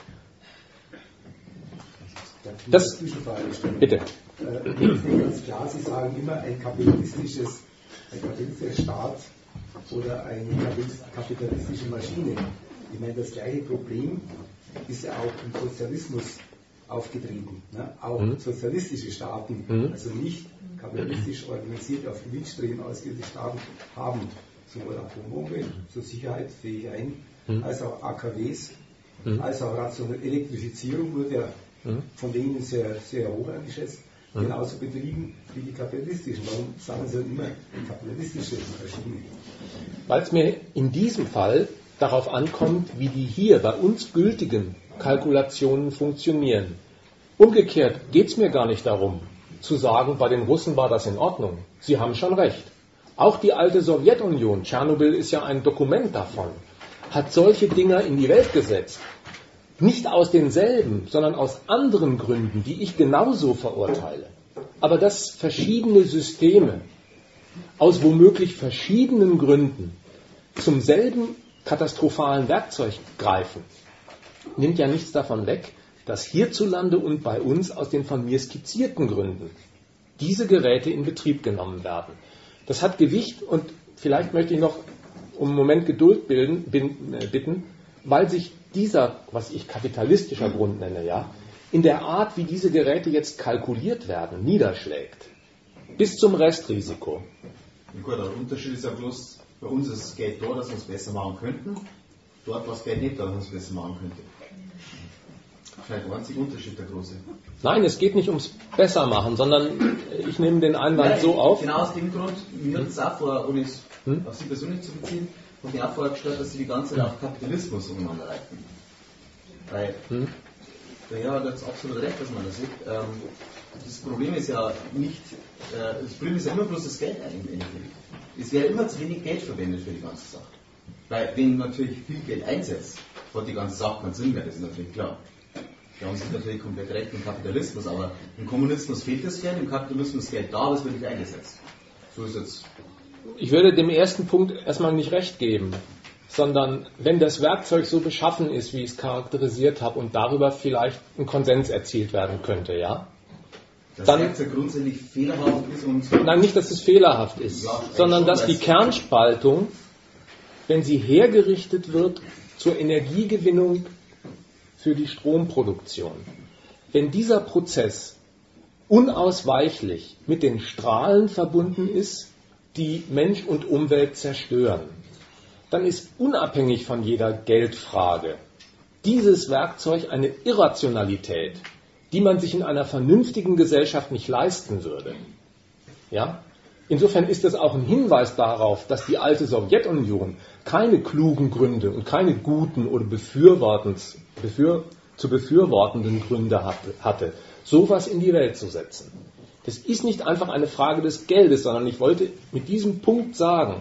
Das, bitte. Äh, ganz klar, Sie sagen immer ein kapitalistisches, ein kapitalistischer Staat oder eine kapitalistische Maschine. Ich meine, das gleiche Problem ist ja auch im Sozialismus aufgetreten. Ne? Auch mhm. sozialistische Staaten, mhm. also nicht kapitalistisch organisiert auf Gewinnstreben ausgerichtete Staaten, haben sowohl Atombombe zur Sicherheit fähig ein, mhm. als auch A K Ws, mhm. als auch rationelle Elektrifizierung wurde ja mhm. von denen sehr, sehr hoch eingeschätzt, mhm. genauso betrieben wie die kapitalistischen. Warum sagen Sie dann immer kapitalistische Maschinen? Weil es mir in diesem Fall darauf ankommt, wie die hier bei uns gültigen Kalkulationen funktionieren. Umgekehrt geht es mir gar nicht darum, zu sagen, bei den Russen war das in Ordnung. Sie haben schon recht. Auch die alte Sowjetunion, Tschernobyl ist ja ein Dokument davon, hat solche Dinger in die Welt gesetzt. Nicht aus denselben, sondern aus anderen Gründen, die ich genauso verurteile. Aber dass verschiedene Systeme aus womöglich verschiedenen Gründen zum selben katastrophalen Werkzeug greifen, nimmt ja nichts davon weg, dass hierzulande und bei uns aus den von mir skizzierten Gründen diese Geräte in Betrieb genommen werden. Das hat Gewicht und vielleicht möchte ich noch um einen Moment Geduld bilden, bin, äh, bitten, weil sich dieser, was ich kapitalistischer Grund nenne, ja, in der Art, wie diese Geräte jetzt kalkuliert werden, niederschlägt. Bis zum Restrisiko. Gut, der Unterschied ist ja bloß, bei uns ist das Geld da, dass wir es besser machen könnten. Dort war das Geld nicht da, dass wir es besser machen könnten. Vielleicht ein einziger Unterschied, der große. Nein, es geht nicht ums Bessermachen, sondern ich nehme den Einwand Nein, so auf. Genau aus dem Grund, mir hat es auch vor, ohne es hm? auf Sie persönlich zu beziehen, und mir auch vorgestellt, dass Sie die ganze Zeit auf Kapitalismus umeinander reiten. Weil, hm? der Herr hat jetzt absolut recht, dass man das sieht. Ähm, das Problem ist ja nicht, äh, das Problem ist ja immer bloß das Geld eigentlich. Es wäre immer zu wenig Geld verwendet für die ganze Sache. Weil, wenn natürlich viel Geld einsetzt, hat die ganze Sache keinen Sinn mehr, das ist natürlich klar. Da haben Sie natürlich komplett recht im Kapitalismus, aber im Kommunismus fehlt das Geld, im Kapitalismus ist Geld da, aber es wird nicht eingesetzt. So ist es. Ich würde dem ersten Punkt erstmal nicht recht geben, sondern wenn das Werkzeug so beschaffen ist, wie ich es charakterisiert habe und darüber vielleicht ein Konsens erzielt werden könnte, ja? Das dann, Werkzeug grundsätzlich fehlerhaft ist und... Nein, nicht, dass es fehlerhaft ist, ja, sondern dass die Kernspaltung, wenn sie hergerichtet wird zur Energiegewinnung für die Stromproduktion, wenn dieser Prozess unausweichlich mit den Strahlen verbunden ist, die Mensch und Umwelt zerstören, dann ist unabhängig von jeder Geldfrage dieses Werkzeug eine Irrationalität, die man sich in einer vernünftigen Gesellschaft nicht leisten würde. Ja? Insofern ist es auch ein Hinweis darauf, dass die alte Sowjetunion keine klugen Gründe und keine guten oder befürwortens, befür, zu befürwortenden Gründe hatte, hatte, sowas in die Welt zu setzen. Das ist nicht einfach eine Frage des Geldes, sondern ich wollte mit diesem Punkt sagen,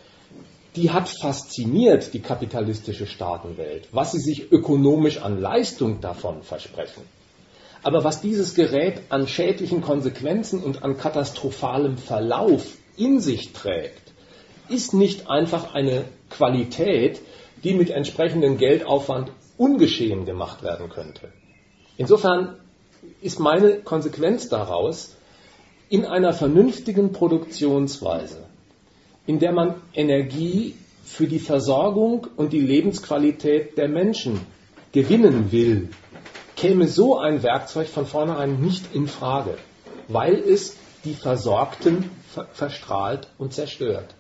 die hat fasziniert, die kapitalistische Staatenwelt, was sie sich ökonomisch an Leistung davon versprechen. Aber was dieses Gerät an schädlichen Konsequenzen und an katastrophalem Verlauf in sich trägt, ist nicht einfach eine Qualität, die mit entsprechendem Geldaufwand ungeschehen gemacht werden könnte. Insofern ist meine Konsequenz daraus, in einer vernünftigen Produktionsweise, in der man Energie für die Versorgung und die Lebensqualität der Menschen gewinnen will, käme so ein Werkzeug von vornherein nicht in Frage, weil es die Versorgten ver- verstrahlt und zerstört.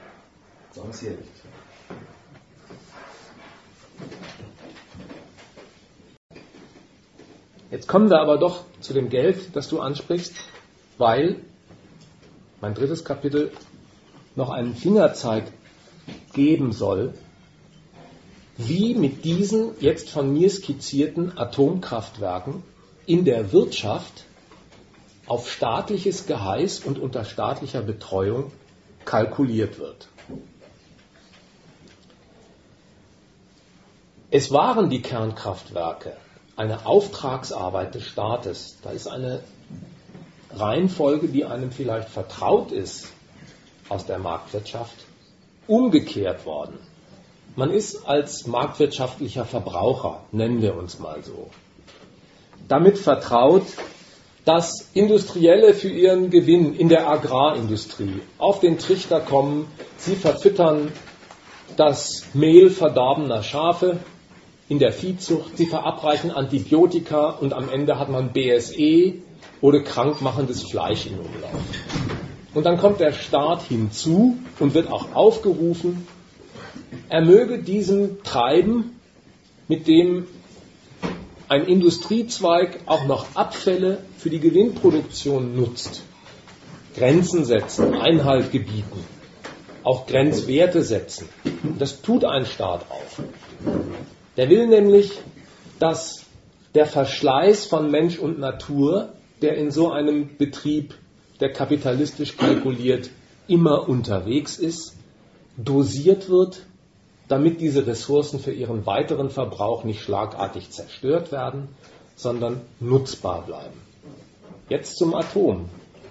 So haben Sie recht. Jetzt kommen wir aber doch zu dem Geld, das du ansprichst, weil mein drittes Kapitel noch einen Fingerzeig geben soll, wie mit diesen jetzt von mir skizzierten Atomkraftwerken in der Wirtschaft auf staatliches Geheiß und unter staatlicher Betreuung kalkuliert wird. Es waren die Kernkraftwerke eine Auftragsarbeit des Staates. Da ist eine Reihenfolge, die einem vielleicht vertraut ist aus der Marktwirtschaft, umgekehrt worden. Man ist als marktwirtschaftlicher Verbraucher, nennen wir uns mal so, damit vertraut, dass Industrielle für ihren Gewinn in der Agrarindustrie auf den Trichter kommen, sie verfüttern das Mehl verdorbener Schafe in der Viehzucht, sie verabreichen Antibiotika und am Ende hat man B S E oder krankmachendes Fleisch im Umlauf. Und dann kommt der Staat hinzu und wird auch aufgerufen, er möge diesem Treiben, mit dem ein Industriezweig auch noch Abfälle für die Gewinnproduktion nutzt, Grenzen setzen, Einhalt gebieten, auch Grenzwerte setzen. Das tut ein Staat auch. Der will nämlich, dass der Verschleiß von Mensch und Natur, der in so einem Betrieb, der kapitalistisch kalkuliert, immer unterwegs ist, dosiert wird, damit diese Ressourcen für ihren weiteren Verbrauch nicht schlagartig zerstört werden, sondern nutzbar bleiben. Jetzt zum Atom.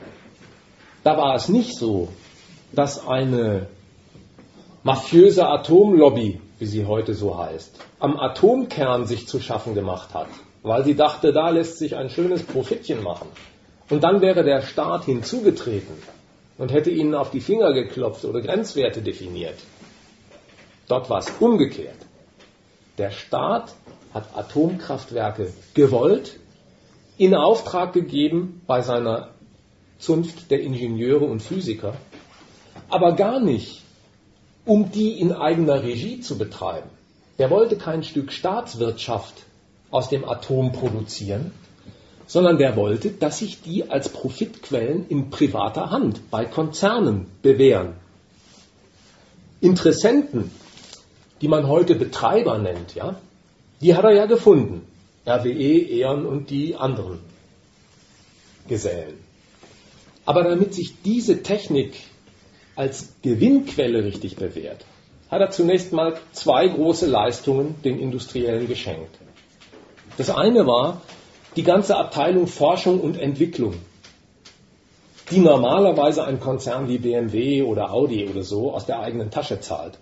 Da war es nicht so, dass eine mafiöse Atomlobby, wie sie heute so heißt, am Atomkern sich zu schaffen gemacht hat, weil sie dachte, da lässt sich ein schönes Profitchen machen. Und dann wäre der Staat hinzugetreten und hätte ihnen auf die Finger geklopft oder Grenzwerte definiert. Dort war es umgekehrt. Der Staat hat Atomkraftwerke gewollt, in Auftrag gegeben bei seiner Zunft der Ingenieure und Physiker, aber gar nicht, um die in eigener Regie zu betreiben. Der wollte kein Stück Staatswirtschaft aus dem Atom produzieren, sondern der wollte, dass sich die als Profitquellen in privater Hand bei Konzernen bewähren. Interessenten, die man heute Betreiber nennt, ja, die hat er ja gefunden. R W E, E.ON und die anderen Gesellen. Aber damit sich diese Technik als Gewinnquelle richtig bewährt, hat er zunächst mal zwei große Leistungen den Industriellen geschenkt. Das eine war die ganze Abteilung Forschung und Entwicklung, die normalerweise ein Konzern wie B M W oder Audi oder so aus der eigenen Tasche zahlt,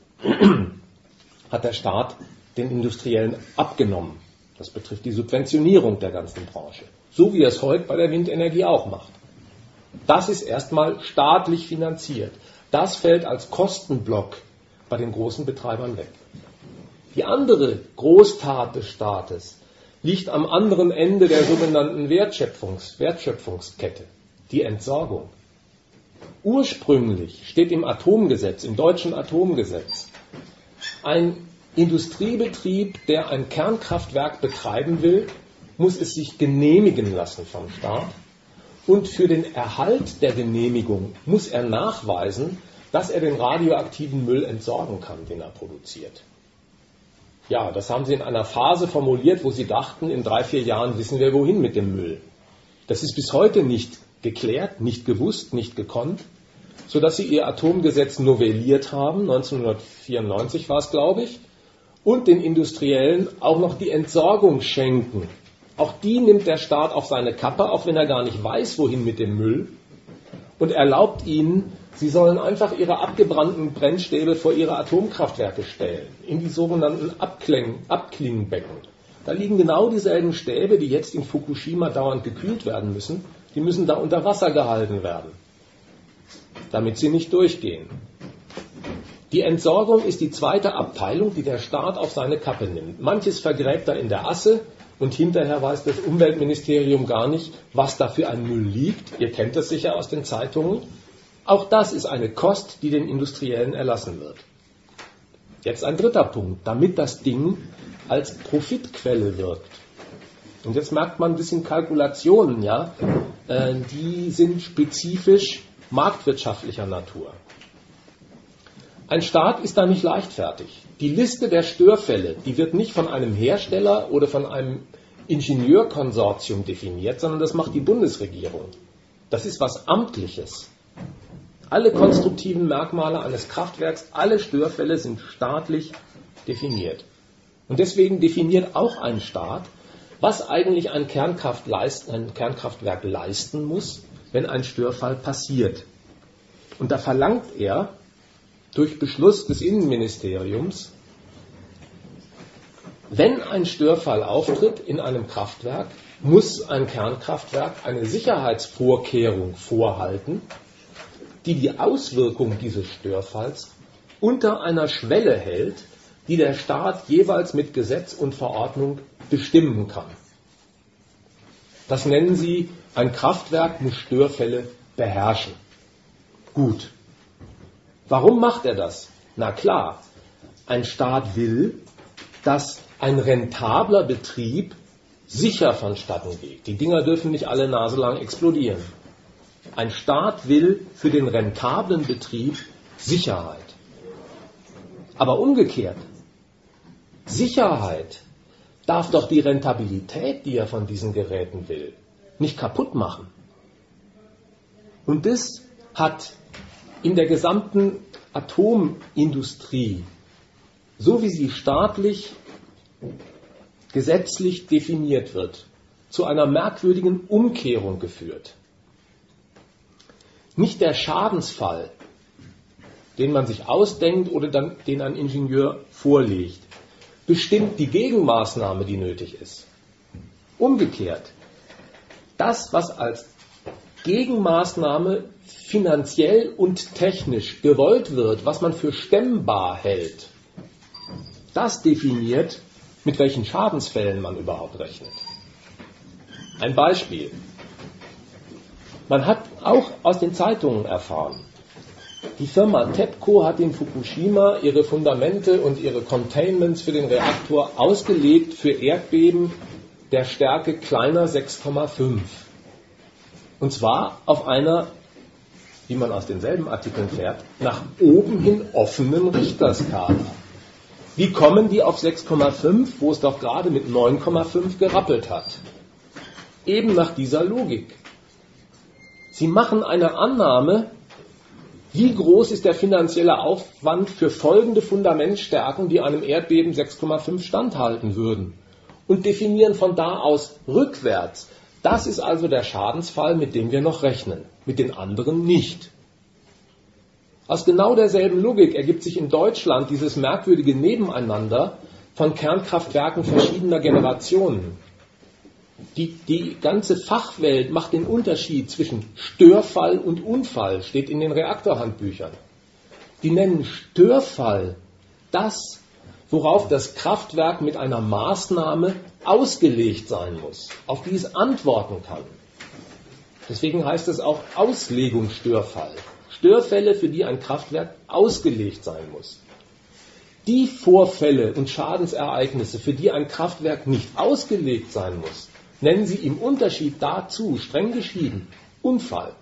hat der Staat den Industriellen abgenommen. Das betrifft die Subventionierung der ganzen Branche, so wie er es heute bei der Windenergie auch macht. Das ist erstmal staatlich finanziert. Das fällt als Kostenblock bei den großen Betreibern weg. Die andere Großtat des Staates liegt am anderen Ende der sogenannten Wertschöpfungs- Wertschöpfungskette, die Entsorgung. Ursprünglich steht im Atomgesetz, im deutschen Atomgesetz, ein Industriebetrieb, der ein Kernkraftwerk betreiben will, muss es sich genehmigen lassen vom Staat. Und für den Erhalt der Genehmigung muss er nachweisen, dass er den radioaktiven Müll entsorgen kann, den er produziert. Ja, das haben sie in einer Phase formuliert, wo sie dachten, in drei, vier Jahren wissen wir, wohin mit dem Müll. Das ist bis heute nicht geklärt, nicht gewusst, nicht gekonnt, sodass sie ihr Atomgesetz novelliert haben, neunzehnhundertvierundneunzig war es, glaube ich, und den Industriellen auch noch die Entsorgung schenken. Auch die nimmt der Staat auf seine Kappe, auch wenn er gar nicht weiß, wohin mit dem Müll, und erlaubt ihnen, sie sollen einfach ihre abgebrannten Brennstäbe vor ihre Atomkraftwerke stellen, in die sogenannten Abkling, Abklingbecken. Da liegen genau dieselben Stäbe, die jetzt in Fukushima dauernd gekühlt werden müssen, die müssen da unter Wasser gehalten werden, damit sie nicht durchgehen. Die Entsorgung ist die zweite Abteilung, die der Staat auf seine Kappe nimmt. Manches vergräbt er in der Asse, und hinterher weiß das Umweltministerium gar nicht, was da für ein Müll liegt. Ihr kennt das sicher aus den Zeitungen. Auch das ist eine Kost, die den Industriellen erlassen wird. Jetzt ein dritter Punkt, damit das Ding als Profitquelle wirkt. Und jetzt merkt man ein bisschen Kalkulationen, ja, äh, die sind spezifisch marktwirtschaftlicher Natur. Ein Staat ist da nicht leichtfertig. Die Liste der Störfälle, die wird nicht von einem Hersteller oder von einem Ingenieurkonsortium definiert, sondern das macht die Bundesregierung. Das ist was Amtliches. Alle konstruktiven Merkmale eines Kraftwerks, alle Störfälle sind staatlich definiert. Und deswegen definiert auch ein Staat, was eigentlich ein, Kernkraft leist, ein Kernkraftwerk leisten muss, wenn ein Störfall passiert. Und da verlangt er durch Beschluss des Innenministeriums, wenn ein Störfall auftritt in einem Kraftwerk, muss ein Kernkraftwerk eine Sicherheitsvorkehrung vorhalten, die die Auswirkung dieses Störfalls unter einer Schwelle hält, die der Staat jeweils mit Gesetz und Verordnung bestimmen kann. Das nennen sie, ein Kraftwerk muss Störfälle beherrschen. Gut. Warum macht er das? Na klar, ein Staat will, dass ein rentabler Betrieb sicher vonstatten geht. Die Dinger dürfen nicht alle naselang explodieren. Ein Staat will für den rentablen Betrieb Sicherheit. Aber umgekehrt, Sicherheit darf doch die Rentabilität, die er von diesen Geräten will, nicht kaputt machen. Und das hat in der gesamten Atomindustrie, so wie sie staatlich, gesetzlich definiert wird, zu einer merkwürdigen Umkehrung geführt. Nicht der Schadensfall, den man sich ausdenkt oder dann, den ein Ingenieur vorlegt, bestimmt die Gegenmaßnahme, die nötig ist. Umgekehrt, das, was als Gegenmaßnahme finanziell und technisch gewollt wird, was man für stemmbar hält, das definiert, mit welchen Schadensfällen man überhaupt rechnet. Ein Beispiel. Man hat auch aus den Zeitungen erfahren, die Firma TEPCO hat in Fukushima ihre Fundamente und ihre Containments für den Reaktor ausgelegt für Erdbeben der Stärke kleiner sechs Komma fünf. Und zwar auf einer, wie man aus denselben Artikeln fährt, nach oben hin offenen Richterskala. Wie kommen die auf sechs Komma fünf, wo es doch gerade mit neun Komma fünf gerappelt hat? Eben nach dieser Logik. Sie machen eine Annahme, wie groß ist der finanzielle Aufwand für folgende Fundamentstärken, die einem Erdbeben sechs Komma fünf standhalten würden, und definieren von da aus rückwärts. Das ist also der Schadensfall, mit dem wir noch rechnen, mit den anderen nicht. Aus genau derselben Logik ergibt sich in Deutschland dieses merkwürdige Nebeneinander von Kernkraftwerken verschiedener Generationen. Die, die ganze Fachwelt macht den Unterschied zwischen Störfall und Unfall, steht in den Reaktorhandbüchern. Die nennen Störfall das, worauf das Kraftwerk mit einer Maßnahme ausgelegt sein muss, auf die es antworten kann. Deswegen heißt es auch Auslegungsstörfall. Störfälle, für die ein Kraftwerk ausgelegt sein muss. Die Vorfälle und Schadensereignisse, für die ein Kraftwerk nicht ausgelegt sein muss, nennen sie im Unterschied dazu, streng geschieden, Unfall.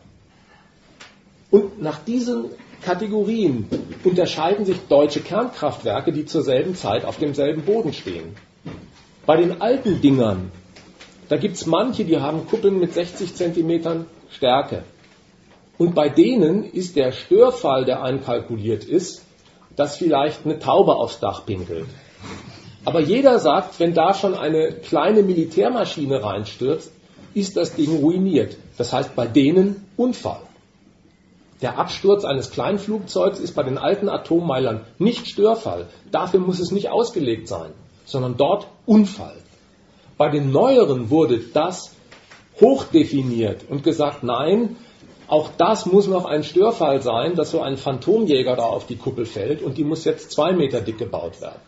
Und nach diesen Kategorien unterscheiden sich deutsche Kernkraftwerke, die zur selben Zeit auf demselben Boden stehen. Bei den alten Dingern, da gibt es manche, die haben Kuppeln mit sechzig Zentimetern Stärke. Und bei denen ist der Störfall, der einkalkuliert ist, dass vielleicht eine Taube aufs Dach pinkelt. Aber jeder sagt, wenn da schon eine kleine Militärmaschine reinstürzt, ist das Ding ruiniert. Das heißt bei denen Unfall. Der Absturz eines Kleinflugzeugs ist bei den alten Atommeilern nicht Störfall. Dafür muss es nicht ausgelegt sein, sondern dort Unfall. Bei den neueren wurde das hochdefiniert und gesagt, nein, auch das muss noch ein Störfall sein, dass so ein Phantomjäger da auf die Kuppel fällt und die muss jetzt zwei Meter dick gebaut werden.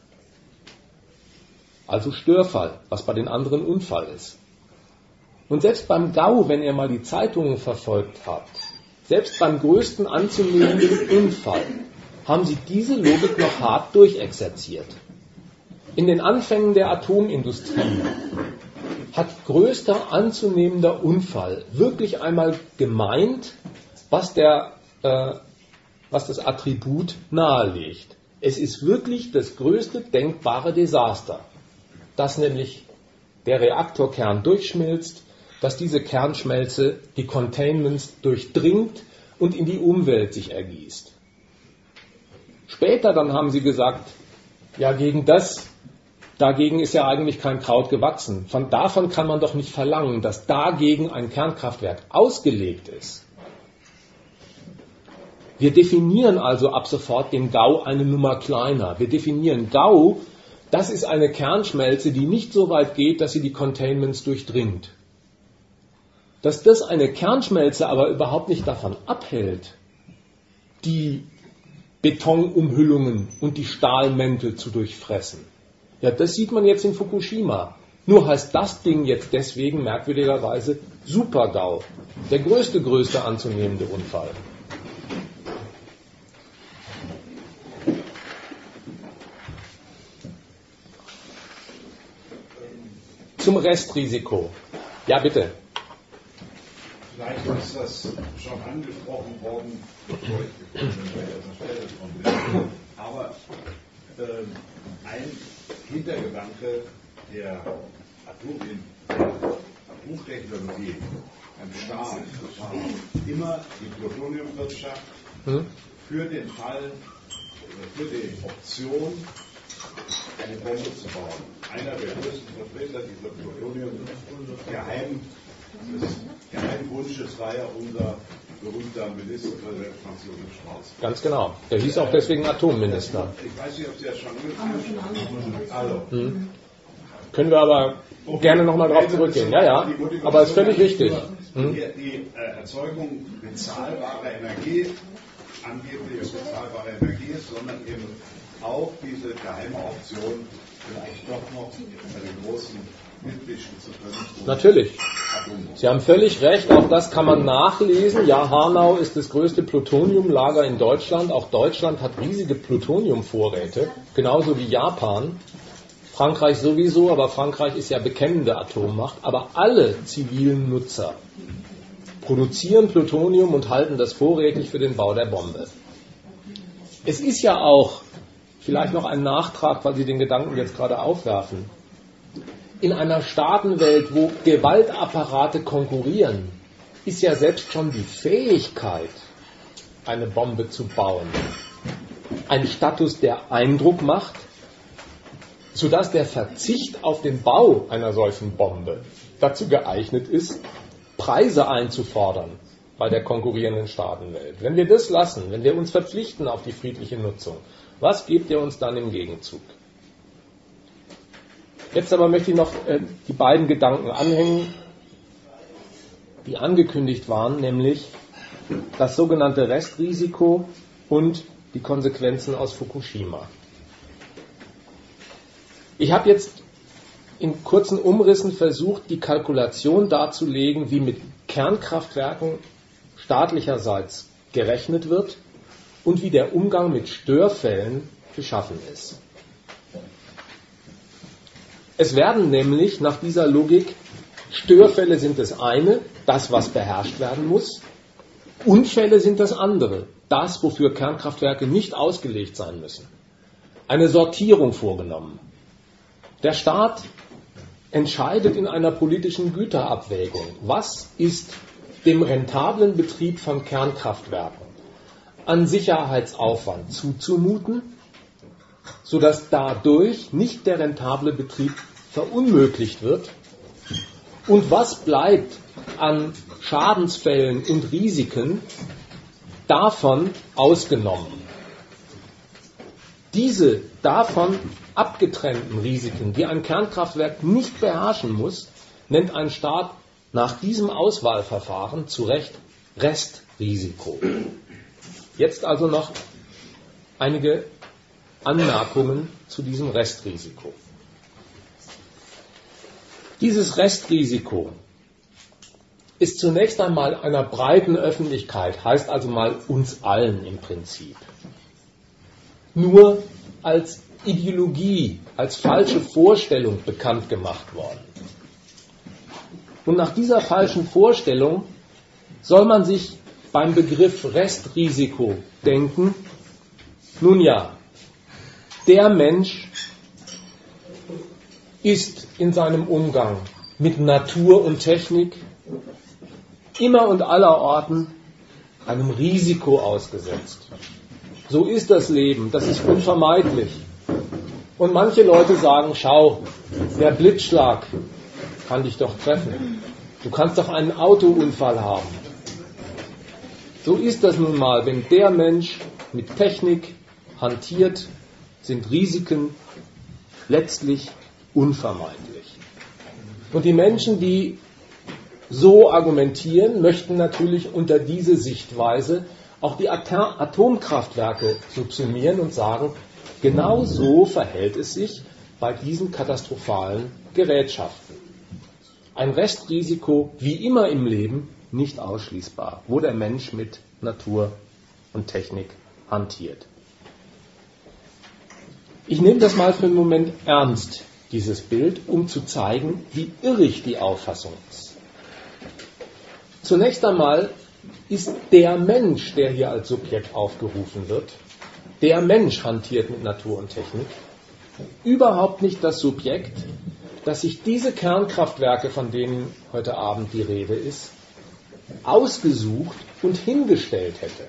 Also Störfall, was bei den anderen Unfall ist. Und selbst beim GAU, wenn ihr mal die Zeitungen verfolgt habt, selbst beim größten anzunehmenden Unfall, haben sie diese Logik noch hart durchexerziert. In den Anfängen der Atomindustrie hat größter anzunehmender Unfall wirklich einmal gemeint, was, der, äh, was das Attribut nahelegt. Es ist wirklich das größte denkbare Desaster, dass nämlich der Reaktorkern durchschmilzt, dass diese Kernschmelze die Containments durchdringt und in die Umwelt sich ergießt. Später dann haben sie gesagt, ja, gegen das, dagegen ist ja eigentlich kein Kraut gewachsen. Von davon kann man doch nicht verlangen, dass dagegen ein Kernkraftwerk ausgelegt ist. Wir definieren also ab sofort den GAU eine Nummer kleiner. Wir definieren GAU, das ist eine Kernschmelze, die nicht so weit geht, dass sie die Containments durchdringt. Dass das eine Kernschmelze aber überhaupt nicht davon abhält, die Betonumhüllungen und die Stahlmäntel zu durchfressen. Ja, das sieht man jetzt in Fukushima. Nur heißt das Ding jetzt deswegen merkwürdigerweise Super-GAU. Der größte, größte anzunehmende Unfall. Zum Restrisiko. Ja, bitte. Vielleicht ist das schon angesprochen worden, bevor ich gekommen bin. Aber äh, ein Hintergedanke der Atomtechnologie, ein Staat, war immer die Plutoniumwirtschaft hm? für den Fall, für die Option, eine Bombe zu bauen. Einer der größten Vertreter dieser Plutonium-Geheim, des Geheimwunsches war ja unser berühmter Ministerpräsident Franz Josef Strauß. Ganz genau. Der hieß auch deswegen Atomminister. Ich weiß nicht, ob Sie das schon angesprochen haben. Also. Hm. Können wir aber okay. gerne nochmal drauf zurückgehen. Ja, ja. Aber es ist völlig richtig. Hm? Die, die äh, Erzeugung bezahlbarer Energie, angeblich bezahlbare Energie ist, sondern eben auch diese geheime Option, vielleicht doch noch bei den großen mitmischen zu können. Natürlich. Sie haben völlig recht, auch das kann man nachlesen. Ja, Hanau ist das größte Plutoniumlager in Deutschland. Auch Deutschland hat riesige Plutoniumvorräte, genauso wie Japan. Frankreich sowieso, aber Frankreich ist ja bekennende Atommacht. Aber alle zivilen Nutzer produzieren Plutonium und halten das vorrätig für den Bau der Bombe. Es ist ja auch, vielleicht noch ein Nachtrag, weil Sie den Gedanken jetzt gerade aufwerfen, in einer Staatenwelt, wo Gewaltapparate konkurrieren, ist ja selbst schon die Fähigkeit, eine Bombe zu bauen, ein Status, der Eindruck macht, sodass der Verzicht auf den Bau einer solchen Bombe dazu geeignet ist, Preise einzufordern bei der konkurrierenden Staatenwelt. Wenn wir das lassen, wenn wir uns verpflichten auf die friedliche Nutzung, was gibt ihr uns dann im Gegenzug? Jetzt aber möchte ich noch äh, die beiden Gedanken anhängen, die angekündigt waren, nämlich das sogenannte Restrisiko und die Konsequenzen aus Fukushima. Ich habe jetzt in kurzen Umrissen versucht, die Kalkulation darzulegen, wie mit Kernkraftwerken staatlicherseits gerechnet wird und wie der Umgang mit Störfällen beschaffen ist. Es werden nämlich nach dieser Logik Störfälle sind das eine, das, was beherrscht werden muss. Unfälle sind das andere, das, wofür Kernkraftwerke nicht ausgelegt sein müssen. Eine Sortierung vorgenommen. Der Staat entscheidet in einer politischen Güterabwägung, was ist dem rentablen Betrieb von Kernkraftwerken an Sicherheitsaufwand zuzumuten, sodass dadurch nicht der rentable Betrieb verunmöglicht wird, und was bleibt an Schadensfällen und Risiken davon ausgenommen. Diese davon abgetrennten Risiken, die ein Kernkraftwerk nicht beherrschen muss, nennt ein Staat nach diesem Auswahlverfahren zu Recht Restrisiko. Jetzt also noch einige Anmerkungen zu diesem Restrisiko. Dieses Restrisiko ist zunächst einmal einer breiten Öffentlichkeit, heißt also mal uns allen im Prinzip, nur als Ideologie, als falsche Vorstellung bekannt gemacht worden. Und nach dieser falschen Vorstellung soll man sich beim Begriff Restrisiko denken, nun ja, der Mensch ist in seinem Umgang mit Natur und Technik immer und allerorten einem Risiko ausgesetzt. So ist das Leben, das ist unvermeidlich. Und manche Leute sagen, schau, der Blitzschlag kann dich doch treffen. Du kannst doch einen Autounfall haben. So ist das nun mal, wenn der Mensch mit Technik hantiert, sind Risiken letztlich unvermeidlich. Und die Menschen, die so argumentieren, möchten natürlich unter diese Sichtweise auch die Atomkraftwerke subsumieren und sagen, genau so verhält es sich bei diesen katastrophalen Gerätschaften. Ein Restrisiko, wie immer im Leben, nicht ausschließbar, wo der Mensch mit Natur und Technik hantiert. Ich nehme das mal für einen Moment ernst, dieses Bild, um zu zeigen, wie irrig die Auffassung ist. Zunächst einmal ist der Mensch, der hier als Subjekt aufgerufen wird, der Mensch hantiert mit Natur und Technik, überhaupt nicht das Subjekt, dass sich diese Kernkraftwerke, von denen heute Abend die Rede ist, ausgesucht und hingestellt hätte.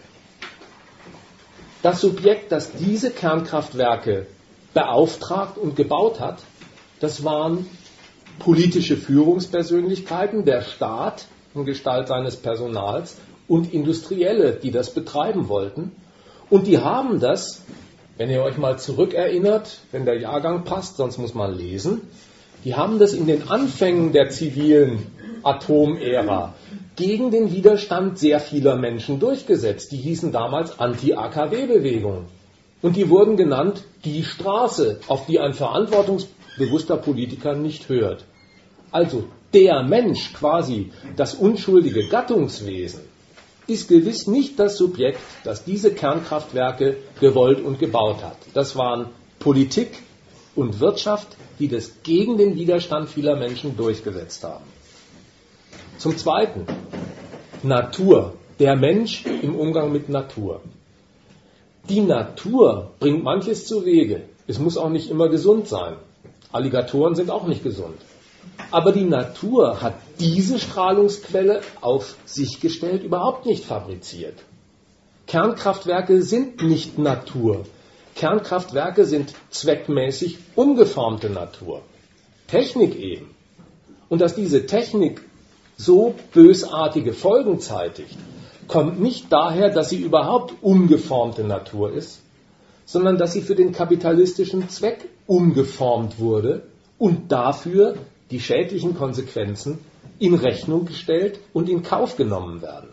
Das Subjekt, das diese Kernkraftwerke beauftragt und gebaut hat, das waren politische Führungspersönlichkeiten, der Staat in Gestalt seines Personals und Industrielle, die das betreiben wollten. Und die haben das, wenn ihr euch mal zurückerinnert, wenn der Jahrgang passt, sonst muss man lesen, die haben das in den Anfängen der zivilen Atomära gegen den Widerstand sehr vieler Menschen durchgesetzt. Die hießen damals Anti-A K W-Bewegung. Und die wurden genannt die Straße, auf die ein verantwortungsbewusster Politiker nicht hört. Also der Mensch, quasi das unschuldige Gattungswesen, ist gewiss nicht das Subjekt, das diese Kernkraftwerke gewollt und gebaut hat. Das waren Politik und Wirtschaft, die das gegen den Widerstand vieler Menschen durchgesetzt haben. Zum Zweiten, Natur, der Mensch im Umgang mit Natur. Die Natur bringt manches zuwege. Es muss auch nicht immer gesund sein. Alligatoren sind auch nicht gesund. Aber die Natur hat diese Strahlungsquelle auf sich gestellt, überhaupt nicht fabriziert. Kernkraftwerke sind nicht Natur. Kernkraftwerke sind zweckmäßig umgeformte Natur. Technik eben. Und dass diese Technik so bösartige Folgen zeitigt, kommt nicht daher, dass sie überhaupt umgeformte Natur ist, sondern dass sie für den kapitalistischen Zweck umgeformt wurde und dafür die schädlichen Konsequenzen in Rechnung gestellt und in Kauf genommen werden.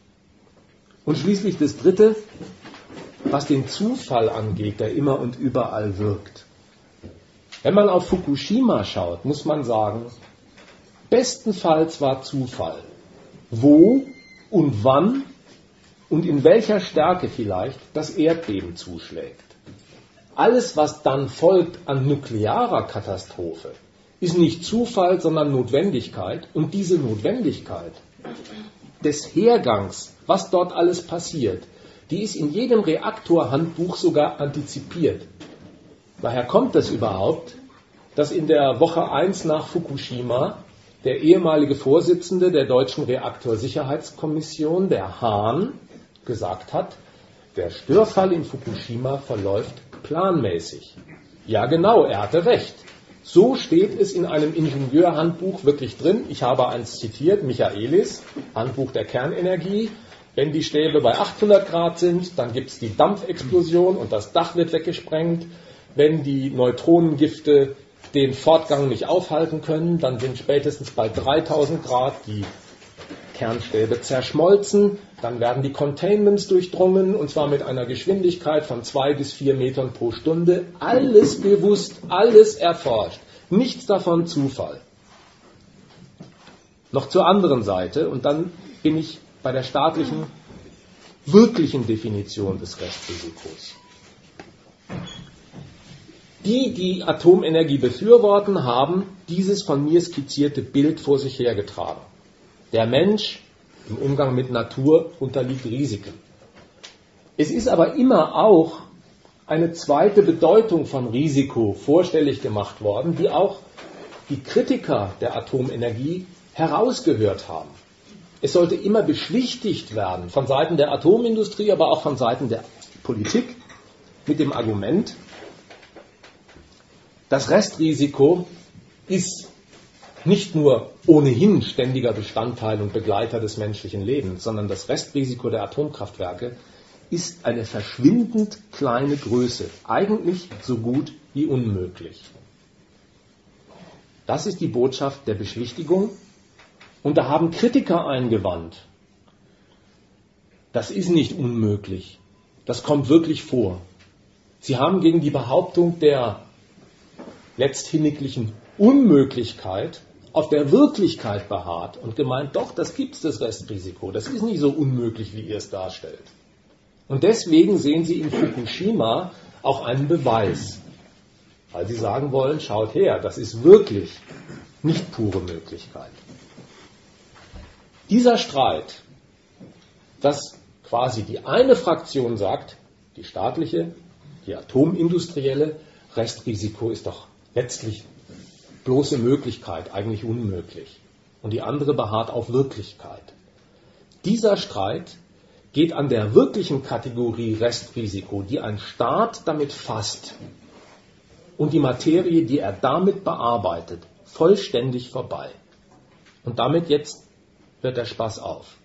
Und schließlich das Dritte, was den Zufall angeht, der immer und überall wirkt. Wenn man auf Fukushima schaut, muss man sagen, bestenfalls war Zufall, wo und wann und in welcher Stärke vielleicht das Erdbeben zuschlägt. Alles, was dann folgt an nuklearer Katastrophe, ist nicht Zufall, sondern Notwendigkeit. Und diese Notwendigkeit des Hergangs, was dort alles passiert, die ist in jedem Reaktorhandbuch sogar antizipiert. Daher kommt es überhaupt, dass in der Woche eins nach Fukushima der ehemalige Vorsitzende der deutschen Reaktorsicherheitskommission, der Hahn, gesagt hat, der Störfall in Fukushima verläuft planmäßig. Ja genau, er hatte recht. So steht es in einem Ingenieurhandbuch wirklich drin. Ich habe eins zitiert, Michaelis, Handbuch der Kernenergie. Wenn die Stäbe bei achthundert Grad sind, dann gibt es die Dampfexplosion und das Dach wird weggesprengt. Wenn die Neutronengifte den Fortgang nicht aufhalten können, dann sind spätestens bei dreitausend Grad die Kernstäbe zerschmolzen. Dann werden die Containments durchdrungen, und zwar mit einer Geschwindigkeit von zwei bis vier Metern pro Stunde. Alles bewusst, alles erforscht. Nichts davon Zufall. Noch zur anderen Seite, und dann bin ich bei der staatlichen, wirklichen Definition des Restrisikos. Die, die Atomenergie befürworten, haben dieses von mir skizzierte Bild vor sich hergetragen. Der Mensch im Umgang mit Natur unterliegt Risiken. Es ist aber immer auch eine zweite Bedeutung von Risiko vorstellig gemacht worden, die auch die Kritiker der Atomenergie herausgehört haben. Es sollte immer beschwichtigt werden von Seiten der Atomindustrie, aber auch von Seiten der Politik mit dem Argument, das Restrisiko ist nicht nur ohnehin ständiger Bestandteil und Begleiter des menschlichen Lebens, sondern das Restrisiko der Atomkraftwerke ist eine verschwindend kleine Größe, eigentlich so gut wie unmöglich. Das ist die Botschaft der Beschwichtigung. Und da haben Kritiker eingewandt, das ist nicht unmöglich, das kommt wirklich vor. Sie haben gegen die Behauptung der letzthinniglichen Unmöglichkeit auf der Wirklichkeit beharrt und gemeint, doch, das gibt es, das Restrisiko, das ist nicht so unmöglich, wie ihr es darstellt. Und deswegen sehen Sie in Fukushima auch einen Beweis, weil Sie sagen wollen, schaut her, das ist wirklich nicht pure Möglichkeit. Dieser Streit, dass quasi die eine Fraktion sagt, die staatliche, die atomindustrielle, Restrisiko ist doch letztlich bloße Möglichkeit, eigentlich unmöglich. Und die andere beharrt auf Wirklichkeit. Dieser Streit geht an der wirklichen Kategorie Restrisiko, die ein Staat damit fasst und die Materie, die er damit bearbeitet, vollständig vorbei. Und damit jetzt hört der Spaß auf.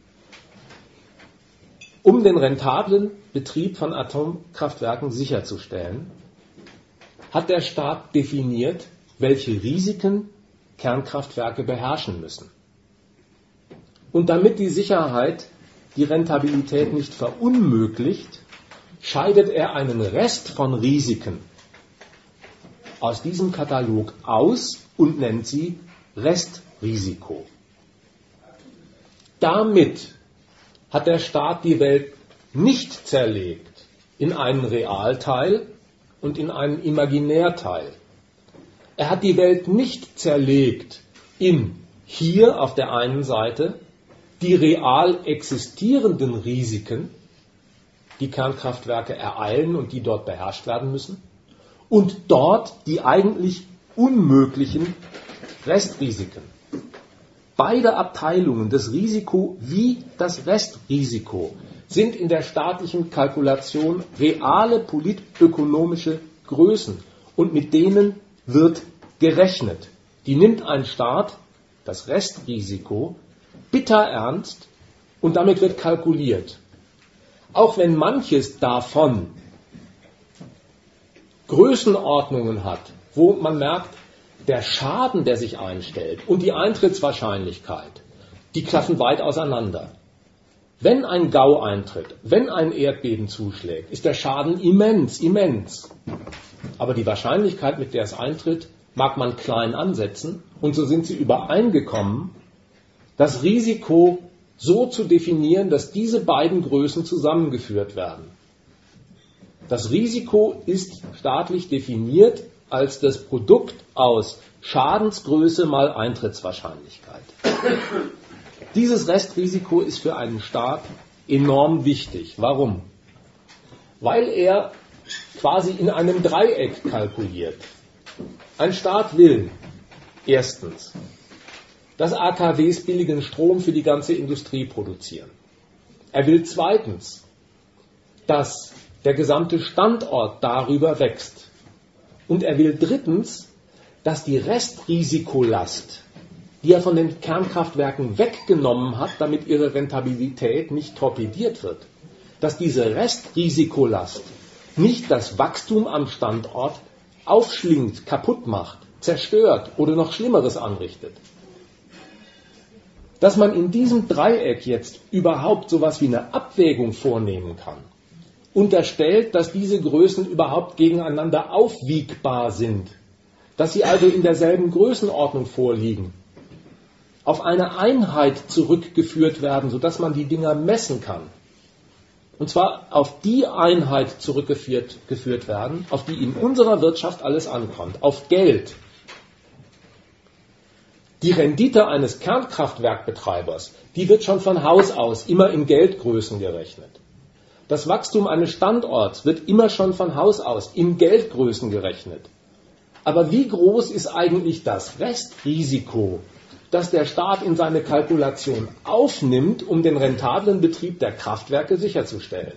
Um den rentablen Betrieb von Atomkraftwerken sicherzustellen, hat der Staat definiert, welche Risiken Kernkraftwerke beherrschen müssen. Und damit die Sicherheit die Rentabilität nicht verunmöglicht, scheidet er einen Rest von Risiken aus diesem Katalog aus und nennt sie Restrisiko. Damit hat der Staat die Welt nicht zerlegt in einen Realteil und in einen Imaginärteil. Er hat die Welt nicht zerlegt in hier auf der einen Seite die real existierenden Risiken, die Kernkraftwerke ereilen und die dort beherrscht werden müssen, und dort die eigentlich unmöglichen Restrisiken. Beide Abteilungen, das Risiko wie das Restrisiko, sind in der staatlichen Kalkulation reale politökonomische Größen und mit denen wird gerechnet. Die nimmt ein Staat, das Restrisiko, bitter ernst und damit wird kalkuliert. Auch wenn manches davon Größenordnungen hat, wo man merkt, der Schaden, der sich einstellt und die Eintrittswahrscheinlichkeit, die klaffen weit auseinander. Wenn ein Gau eintritt, wenn ein Erdbeben zuschlägt, ist der Schaden immens, immens. Aber die Wahrscheinlichkeit, mit der es eintritt, mag man klein ansetzen. Und so sind sie übereingekommen, das Risiko so zu definieren, dass diese beiden Größen zusammengeführt werden. Das Risiko ist staatlich definiert als das Produkt aus Schadensgröße mal Eintrittswahrscheinlichkeit. Dieses Restrisiko ist für einen Staat enorm wichtig. Warum? Weil er quasi in einem Dreieck kalkuliert. Ein Staat will erstens, dass A K Ws billigen Strom für die ganze Industrie produzieren. Er will zweitens, dass der gesamte Standort darüber wächst. Und er will drittens, dass die Restrisikolast, die er von den Kernkraftwerken weggenommen hat, damit ihre Rentabilität nicht torpediert wird, dass diese Restrisikolast nicht das Wachstum am Standort aufschlingt, kaputt macht, zerstört oder noch Schlimmeres anrichtet. Dass man in diesem Dreieck jetzt überhaupt sowas wie eine Abwägung vornehmen kann, unterstellt, dass diese Größen überhaupt gegeneinander aufwiegbar sind, dass sie also in derselben Größenordnung vorliegen, auf eine Einheit zurückgeführt werden, sodass man die Dinger messen kann. Und zwar auf die Einheit zurückgeführt geführt werden, auf die in unserer Wirtschaft alles ankommt, auf Geld. Die Rendite eines Kernkraftwerkbetreibers, die wird schon von Haus aus immer in Geldgrößen gerechnet. Das Wachstum eines Standorts wird immer schon von Haus aus in Geldgrößen gerechnet. Aber wie groß ist eigentlich das Restrisiko, das der Staat in seine Kalkulation aufnimmt, um den rentablen Betrieb der Kraftwerke sicherzustellen.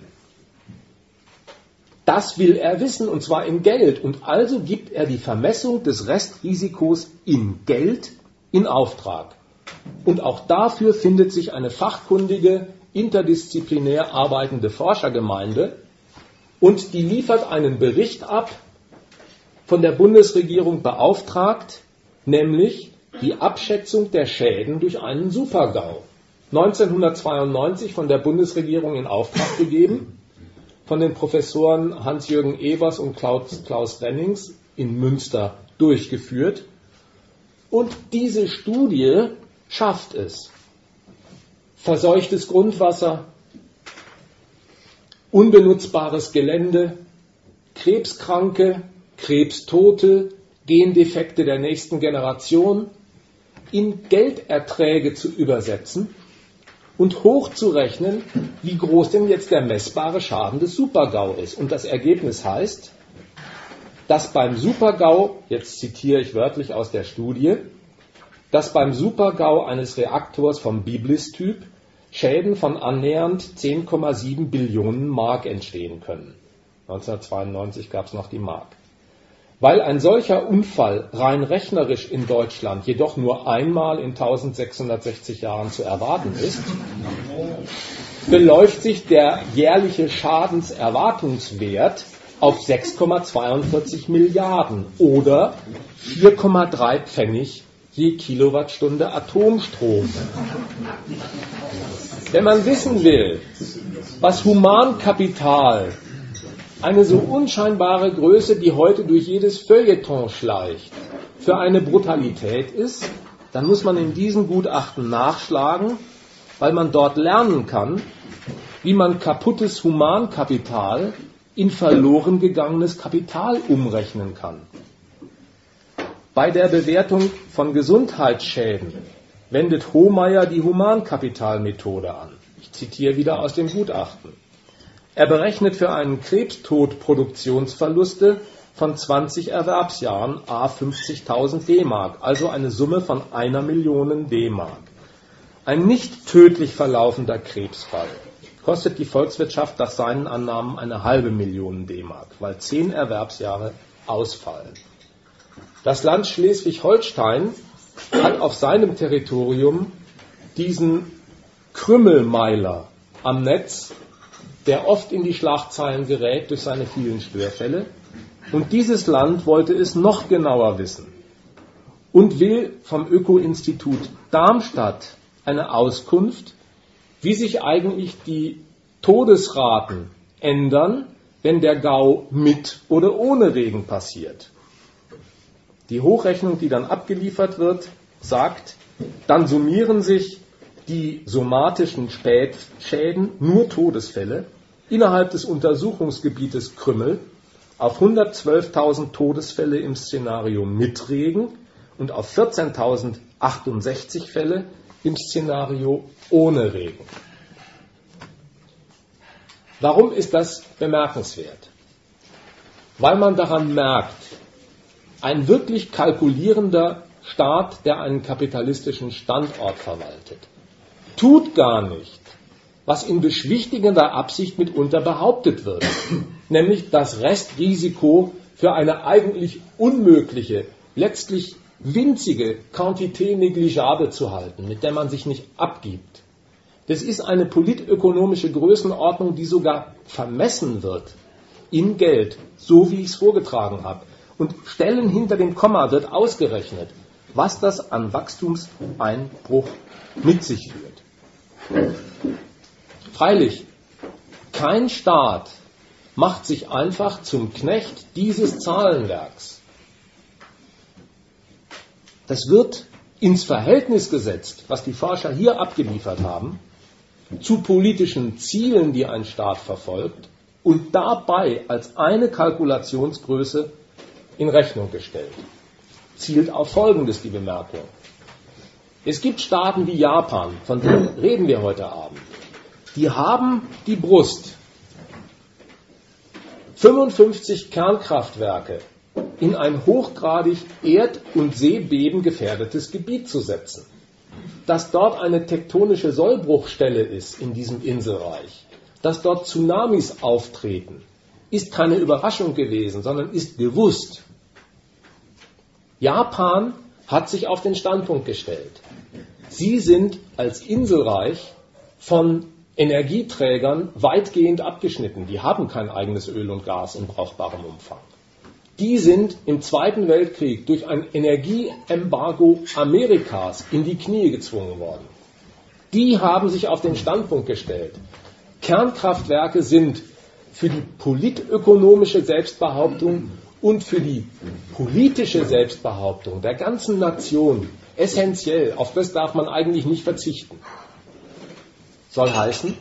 Das will er wissen, und zwar in Geld. Und also gibt er die Vermessung des Restrisikos in Geld in Auftrag. Und auch dafür findet sich eine fachkundige, interdisziplinär arbeitende Forschergemeinde, und die liefert einen Bericht ab, von der Bundesregierung beauftragt, nämlich die Abschätzung der Schäden durch einen Super-GAU. neunzehnhundertzweiundneunzig von der Bundesregierung in Auftrag gegeben, von den Professoren Hans-Jürgen Evers und Klaus, Klaus Rennings in Münster durchgeführt. Und diese Studie schafft es. Verseuchtes Grundwasser, unbenutzbares Gelände, Krebskranke, Krebstote, Gendefekte der nächsten Generation in Gelderträge zu übersetzen und hochzurechnen, wie groß denn jetzt der messbare Schaden des Super-GAU ist. Und das Ergebnis heißt, dass beim Super-GAU, jetzt zitiere ich wörtlich aus der Studie, dass beim Super-GAU eines Reaktors vom Biblis-Typ Schäden von annähernd zehn Komma sieben Billionen Mark entstehen können. neunzehnhundertzweiundneunzig gab es noch die Mark. Weil ein solcher Unfall rein rechnerisch in Deutschland jedoch nur einmal in eintausendsechshundertsechzig Jahren zu erwarten ist, beläuft sich der jährliche Schadenserwartungswert auf sechs Komma zweiundvierzig Milliarden oder vier Komma drei Pfennig je Kilowattstunde Atomstrom. Wenn man wissen will, was Humankapital, eine so unscheinbare Größe, die heute durch jedes Feuilleton schleicht, für eine Brutalität ist, dann muss man in diesen Gutachten nachschlagen, weil man dort lernen kann, wie man kaputtes Humankapital in verloren gegangenes Kapital umrechnen kann. Bei der Bewertung von Gesundheitsschäden wendet Hohmeier die Humankapitalmethode an. Ich zitiere wieder aus dem Gutachten. Er berechnet für einen Krebstod Produktionsverluste von zwanzig Erwerbsjahren à fünfzigtausend D-Mark, also eine Summe von einer Million D-Mark. Ein nicht tödlich verlaufender Krebsfall kostet die Volkswirtschaft nach seinen Annahmen eine halbe Million D-Mark, weil zehn Erwerbsjahre ausfallen. Das Land Schleswig-Holstein hat auf seinem Territorium diesen Krümmelmeiler am Netz, der oft in die Schlagzeilen gerät durch seine vielen Störfälle. Und dieses Land wollte es noch genauer wissen und will vom Öko-Institut Darmstadt eine Auskunft, wie sich eigentlich die Todesraten ändern, wenn der GAU mit oder ohne Regen passiert. Die Hochrechnung, die dann abgeliefert wird, sagt, dann summieren sich die somatischen Spätschäden, nur Todesfälle, innerhalb des Untersuchungsgebietes Krümmel auf hundertzwölftausend Todesfälle im Szenario mit Regen und auf vierzehntausendachtundsechzig Fälle im Szenario ohne Regen. Warum ist das bemerkenswert? Weil man daran merkt, ein wirklich kalkulierender Staat, der einen kapitalistischen Standort verwaltet, tut gar nicht, was in beschwichtigender Absicht mitunter behauptet wird, nämlich das Restrisiko für eine eigentlich unmögliche, letztlich winzige Quantité négligeable zu halten, mit der man sich nicht abgibt. Das ist eine politökonomische Größenordnung, die sogar vermessen wird in Geld, so wie ich es vorgetragen habe. Und Stellen hinter dem Komma wird ausgerechnet, was das an Wachstumseinbruch mit sich führt. Freilich, kein Staat macht sich einfach zum Knecht dieses Zahlenwerks. Das wird ins Verhältnis gesetzt, was die Forscher hier abgeliefert haben, zu politischen Zielen, die ein Staat verfolgt, und dabei als eine Kalkulationsgröße in Rechnung gestellt. Zielt auf Folgendes die Bemerkung. Es gibt Staaten wie Japan, von denen reden wir heute Abend. Die haben die Brust, fünfundfünfzig Kernkraftwerke in ein hochgradig erd- und seebebengefährdetes Gebiet zu setzen. dass dort eine tektonische Sollbruchstelle ist in diesem Inselreich, dass dort Tsunamis auftreten, ist keine Überraschung gewesen, sondern ist gewusst. Japan hat sich auf den Standpunkt gestellt. Sie sind als Inselreich von Energieträgern weitgehend abgeschnitten. Die haben kein eigenes Öl und Gas in brauchbarem Umfang. Die sind im Zweiten Weltkrieg durch ein Energieembargo Amerikas in die Knie gezwungen worden. Die haben sich auf den Standpunkt gestellt. Kernkraftwerke sind für die politökonomische Selbstbehauptung und für die politische Selbstbehauptung der ganzen Nation essentiell. Auf das darf man eigentlich nicht verzichten. Soll heißen,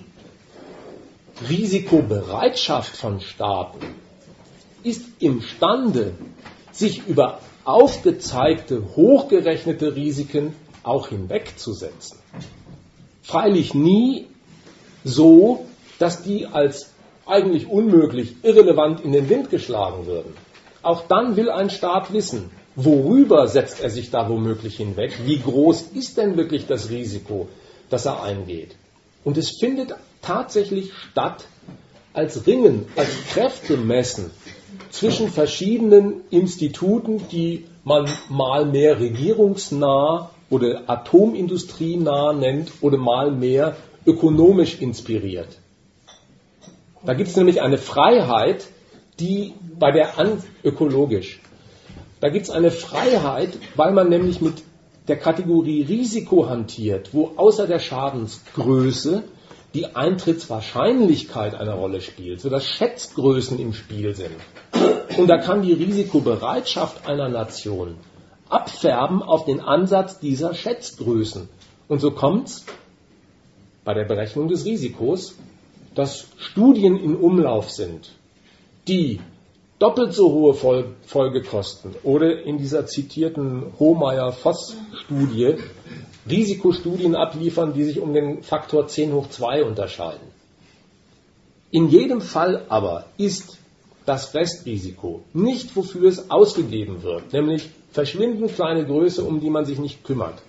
Risikobereitschaft von Staaten ist imstande, sich über aufgezeigte, hochgerechnete Risiken auch hinwegzusetzen. Freilich nie so, dass die als eigentlich unmöglich, irrelevant in den Wind geschlagen würden. Auch dann will ein Staat wissen, worüber setzt er sich da womöglich hinweg, wie groß ist denn wirklich das Risiko, das er eingeht. Und es findet tatsächlich statt als Ringen, als Kräftemessen zwischen verschiedenen Instituten, die man mal mehr regierungsnah oder atomindustrienah nennt oder mal mehr ökonomisch inspiriert. Da gibt es nämlich eine Freiheit, die bei der An- ökologisch, da gibt es eine Freiheit, weil man nämlich mit der Kategorie Risiko hantiert, wo außer der Schadensgröße die Eintrittswahrscheinlichkeit eine Rolle spielt, sodass Schätzgrößen im Spiel sind. Und da kann die Risikobereitschaft einer Nation abfärben auf den Ansatz dieser Schätzgrößen. Und so kommt es bei der Berechnung des Risikos, dass Studien in Umlauf sind, die doppelt so hohe Fol- Folgekosten oder in dieser zitierten Hohmeier-Voss-Studie Risikostudien abliefern, die sich um den Faktor zehn hoch zwei unterscheiden. In jedem Fall aber ist das Restrisiko nicht, wofür es ausgegeben wird, nämlich verschwindend kleine Größe, um die man sich nicht kümmert.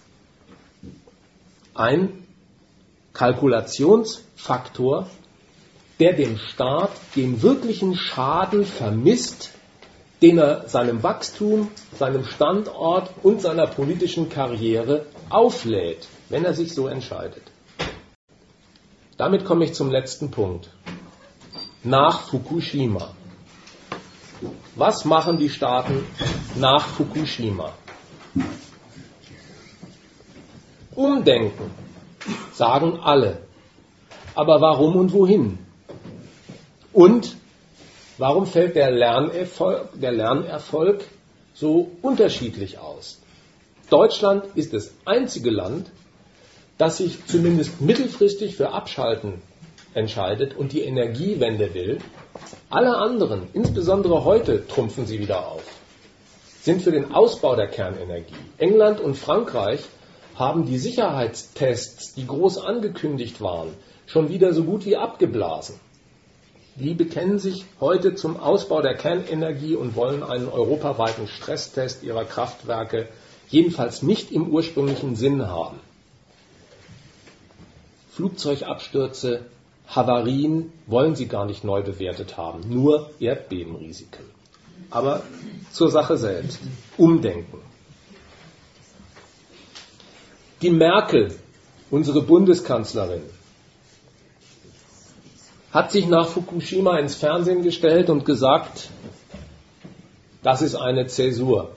Ein Kalkulationsfaktor, der dem Staat den wirklichen Schaden vermisst, den er seinem Wachstum, seinem Standort und seiner politischen Karriere auflädt, wenn er sich so entscheidet. Damit komme ich zum letzten Punkt. Nach Fukushima. Was machen die Staaten nach Fukushima? Umdenken, sagen alle. Aber warum und wohin? Und warum fällt der Lernerfolg, der Lernerfolg so unterschiedlich aus? Deutschland ist das einzige Land, das sich zumindest mittelfristig für Abschalten entscheidet und die Energiewende will. Alle anderen, insbesondere heute, trumpfen sie wieder auf, sind für den Ausbau der Kernenergie. England und Frankreich haben die Sicherheitstests, die groß angekündigt waren, schon wieder so gut wie abgeblasen. Die bekennen sich heute zum Ausbau der Kernenergie und wollen einen europaweiten Stresstest ihrer Kraftwerke jedenfalls nicht im ursprünglichen Sinn haben. Flugzeugabstürze, Havarien wollen sie gar nicht neu bewertet haben, nur Erdbebenrisiken. Aber zur Sache selbst. Umdenken. Die Merkel, unsere Bundeskanzlerin, hat sich nach Fukushima ins Fernsehen gestellt und gesagt, das ist eine Zäsur.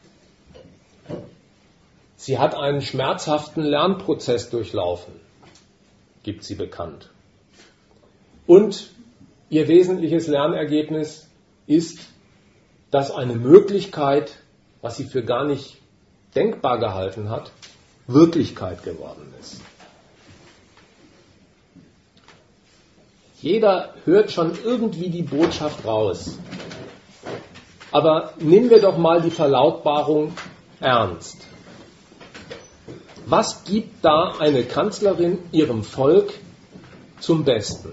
Sie hat einen schmerzhaften Lernprozess durchlaufen, gibt sie bekannt. Und ihr wesentliches Lernergebnis ist, dass eine Möglichkeit, was sie für gar nicht denkbar gehalten hat, Wirklichkeit geworden ist. Jeder hört schon irgendwie die Botschaft raus. Aber nehmen wir doch mal die Verlautbarung ernst. Was gibt da eine Kanzlerin ihrem Volk zum Besten?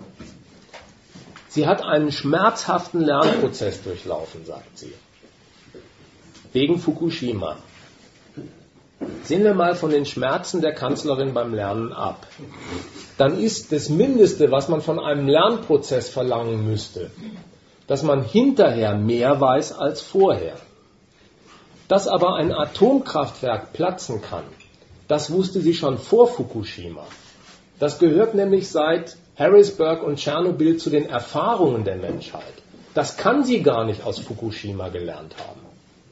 Sie hat einen schmerzhaften Lernprozess durchlaufen, sagt sie. Wegen Fukushima. Sehen wir mal von den Schmerzen der Kanzlerin beim Lernen ab. Dann ist das Mindeste, was man von einem Lernprozess verlangen müsste, dass man hinterher mehr weiß als vorher. Dass aber ein Atomkraftwerk platzen kann, das wusste sie schon vor Fukushima. Das gehört nämlich seit Harrisburg und Tschernobyl zu den Erfahrungen der Menschheit. Das kann sie gar nicht aus Fukushima gelernt haben.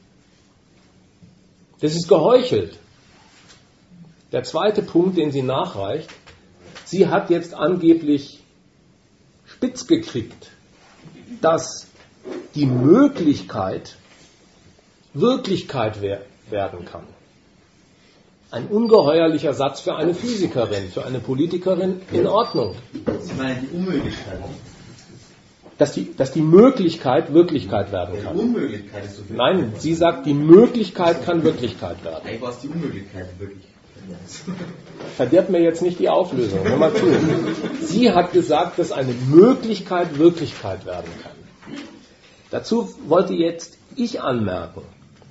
Das ist geheuchelt. Der zweite Punkt, den sie nachreicht, sie hat jetzt angeblich spitz gekriegt, dass die Möglichkeit Wirklichkeit wer- werden kann. Ein ungeheuerlicher Satz für eine Physikerin, für eine Politikerin in Ordnung. Sie meinen die Unmöglichkeit. Dass die, dass die Möglichkeit Wirklichkeit werden Die kann. Unmöglichkeit ist so viel. Nein, sie sagt, die Möglichkeit kann Wirklichkeit werden. Eigentlich war es die Unmöglichkeit wirklich. Verdirbt mir jetzt nicht die Auflösung. Hör mal zu. Sie hat gesagt, dass eine Möglichkeit Wirklichkeit werden kann. Dazu wollte jetzt ich anmerken,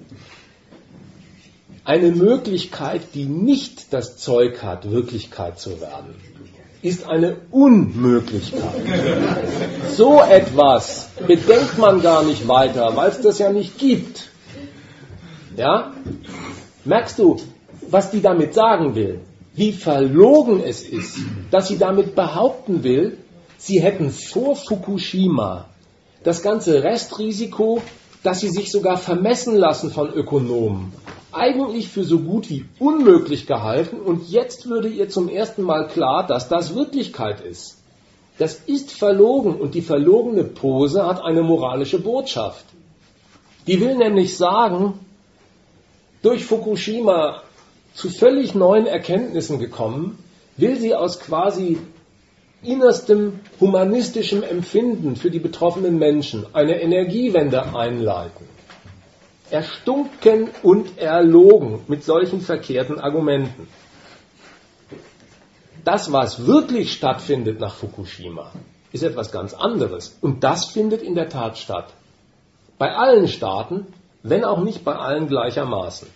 eine Möglichkeit, die nicht das Zeug hat, Wirklichkeit zu werden, ist eine Unmöglichkeit. So etwas bedenkt man gar nicht weiter, weil es das ja nicht gibt. Ja? Merkst du, was die damit sagen will? Wie verlogen es ist, dass sie damit behaupten will, sie hätten vor Fukushima das ganze Restrisiko, dass sie sich sogar vermessen lassen von Ökonomen, eigentlich für so gut wie unmöglich gehalten, und jetzt würde ihr zum ersten Mal klar, dass das Wirklichkeit ist. Das ist verlogen, und die verlogene Pose hat eine moralische Botschaft. Die will nämlich sagen, durch Fukushima zu völlig neuen Erkenntnissen gekommen, will sie aus quasi innerstem humanistischem Empfinden für die betroffenen Menschen eine Energiewende einleiten. Erstunken und erlogen mit solchen verkehrten Argumenten. Das, was wirklich stattfindet nach Fukushima, ist etwas ganz anderes. Und das findet in der Tat statt. Bei allen Staaten, wenn auch nicht bei allen gleichermaßen.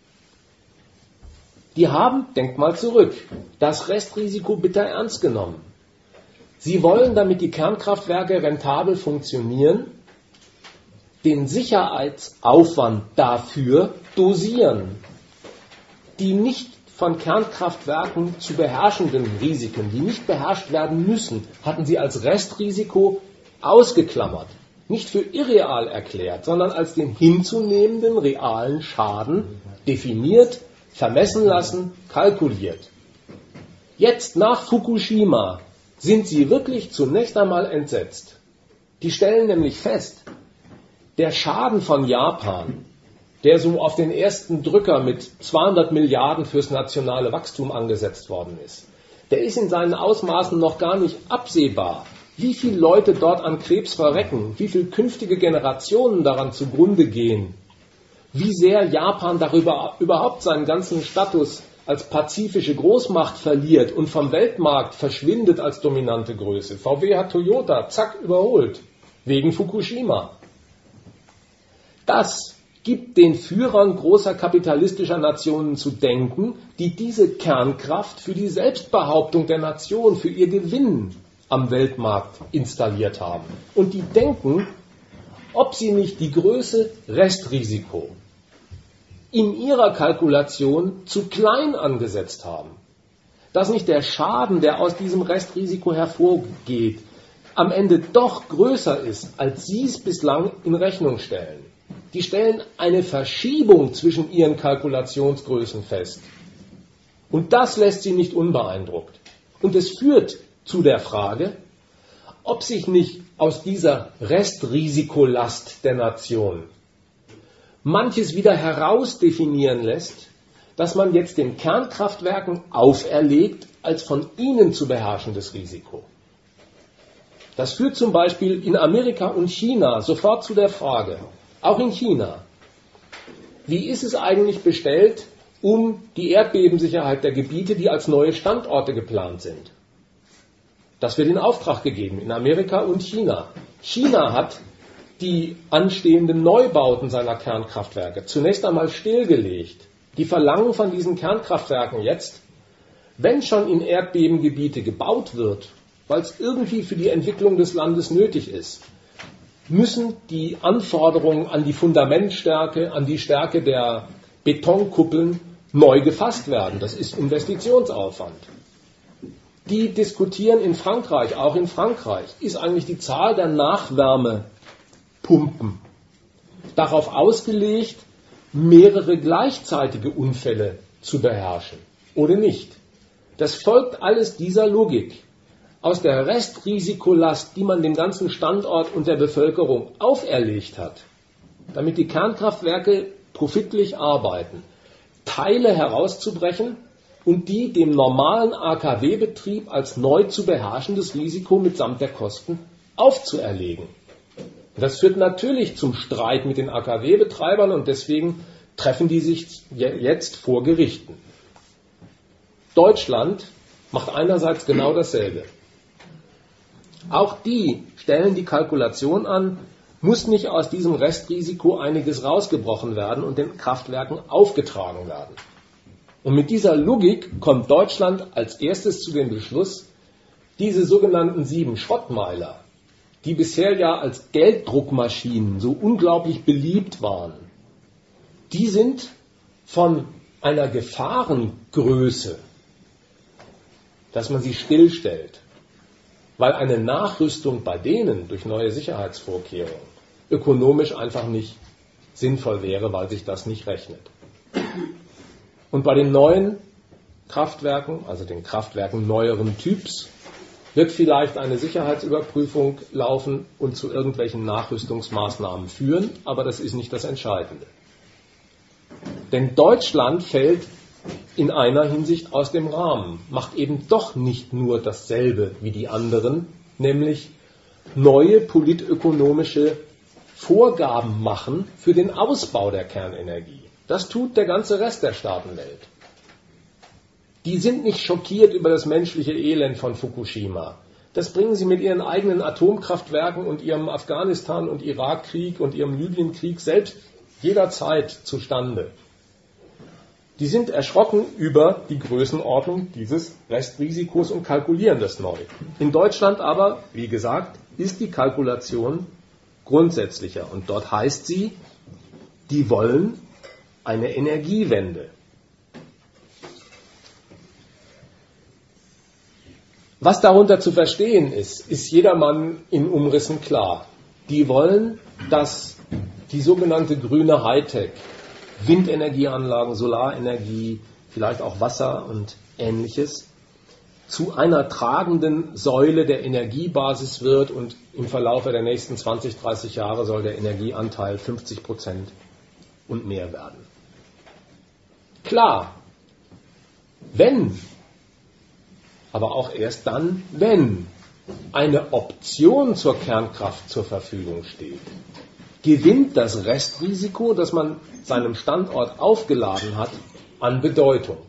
Die haben, denkt mal zurück, das Restrisiko bitter ernst genommen. Sie wollen, damit die Kernkraftwerke rentabel funktionieren, den Sicherheitsaufwand dafür dosieren. Die nicht von Kernkraftwerken zu beherrschenden Risiken, die nicht beherrscht werden müssen, hatten sie als Restrisiko ausgeklammert. Nicht für irreal erklärt, sondern als den hinzunehmenden realen Schaden definiert, vermessen lassen, kalkuliert. Jetzt nach Fukushima sind sie wirklich zunächst einmal entsetzt. Die stellen nämlich fest, der Schaden von Japan, der so auf den ersten Drücker mit zweihundert Milliarden fürs nationale Wachstum angesetzt worden ist, der ist in seinen Ausmaßen noch gar nicht absehbar. Wie viele Leute dort an Krebs verrecken, wie viele künftige Generationen daran zugrunde gehen, wie sehr Japan darüber überhaupt seinen ganzen Status als pazifische Großmacht verliert und vom Weltmarkt verschwindet als dominante Größe. V W hat Toyota, zack, überholt, wegen Fukushima. Das gibt den Führern großer kapitalistischer Nationen zu denken, die diese Kernkraft für die Selbstbehauptung der Nation, für ihr Gewinn am Weltmarkt installiert haben. Und die denken, ob sie nicht die Größe Restrisiko in ihrer Kalkulation zu klein angesetzt haben. Dass nicht der Schaden, der aus diesem Restrisiko hervorgeht, am Ende doch größer ist, als sie es bislang in Rechnung stellen. Die stellen eine Verschiebung zwischen ihren Kalkulationsgrößen fest. Und das lässt sie nicht unbeeindruckt. Und es führt zu der Frage, ob sich nicht aus dieser Restrisikolast der Nation manches wieder herausdefinieren lässt, dass man jetzt den Kernkraftwerken auferlegt als von ihnen zu beherrschendes Risiko. Das führt zum Beispiel in Amerika und China sofort zu der Frage, auch in China, wie ist es eigentlich bestellt um die Erdbebensicherheit der Gebiete, die als neue Standorte geplant sind? Das wird in Auftrag gegeben in Amerika und China. China hat die anstehenden Neubauten seiner Kernkraftwerke zunächst einmal stillgelegt, Die verlangen von diesen Kernkraftwerken jetzt, wenn schon in Erdbebengebiete gebaut wird, weil es irgendwie für die Entwicklung des Landes nötig ist, müssen die Anforderungen an die Fundamentstärke, an die Stärke der Betonkuppeln neu gefasst werden. Das ist Investitionsaufwand. Die diskutieren in Frankreich, auch in Frankreich, ist eigentlich die Zahl der Nachwärmepumpen darauf ausgelegt, mehrere gleichzeitige Unfälle zu beherrschen oder nicht. Das folgt alles dieser Logik. Aus der Restrisikolast, die man dem ganzen Standort und der Bevölkerung auferlegt hat, damit die Kernkraftwerke profitlich arbeiten, Teile herauszubrechen und die dem normalen A K W-Betrieb als neu zu beherrschendes Risiko mitsamt der Kosten aufzuerlegen. Das führt natürlich zum Streit mit den A K W-Betreibern und deswegen treffen die sich jetzt vor Gerichten. Deutschland macht einerseits genau dasselbe. Auch die stellen die Kalkulation an, muss nicht aus diesem Restrisiko einiges rausgebrochen werden und den Kraftwerken aufgetragen werden. Und mit dieser Logik kommt Deutschland als erstes zu dem Beschluss, diese sogenannten sieben Schrottmeiler, die bisher ja als Gelddruckmaschinen so unglaublich beliebt waren, die sind von einer Gefahrengröße, dass man sie stillstellt, weil eine Nachrüstung bei denen durch neue Sicherheitsvorkehrungen ökonomisch einfach nicht sinnvoll wäre, weil sich das nicht rechnet. Und bei den neuen Kraftwerken, also den Kraftwerken neueren Typs, wird vielleicht eine Sicherheitsüberprüfung laufen und zu irgendwelchen Nachrüstungsmaßnahmen führen, aber das ist nicht das Entscheidende. Denn Deutschland fällt in einer Hinsicht aus dem Rahmen, macht eben doch nicht nur dasselbe wie die anderen, nämlich neue politökonomische Vorgaben machen für den Ausbau der Kernenergie. Das tut der ganze Rest der Staatenwelt. Die sind nicht schockiert über das menschliche Elend von Fukushima. Das bringen sie mit ihren eigenen Atomkraftwerken und ihrem Afghanistan- und Irakkrieg und ihrem Libyenkrieg selbst jederzeit zustande. Die sind erschrocken über die Größenordnung dieses Restrisikos und kalkulieren das neu. In Deutschland aber, wie gesagt, ist die Kalkulation grundsätzlicher. Und dort heißt sie, die wollen eine Energiewende. Was darunter zu verstehen ist, ist jedermann in Umrissen klar. Die wollen, dass die sogenannte grüne Hightech, Windenergieanlagen, Solarenergie, vielleicht auch Wasser und Ähnliches, zu einer tragenden Säule der Energiebasis wird und im Verlauf der nächsten zwanzig, dreißig Jahre soll der Energieanteil fünfzig Prozent und mehr werden. Klar, wenn, aber auch erst dann, wenn eine Option zur Kernkraft zur Verfügung steht, gewinnt das Restrisiko, das man seinem Standort aufgeladen hat, an Bedeutung.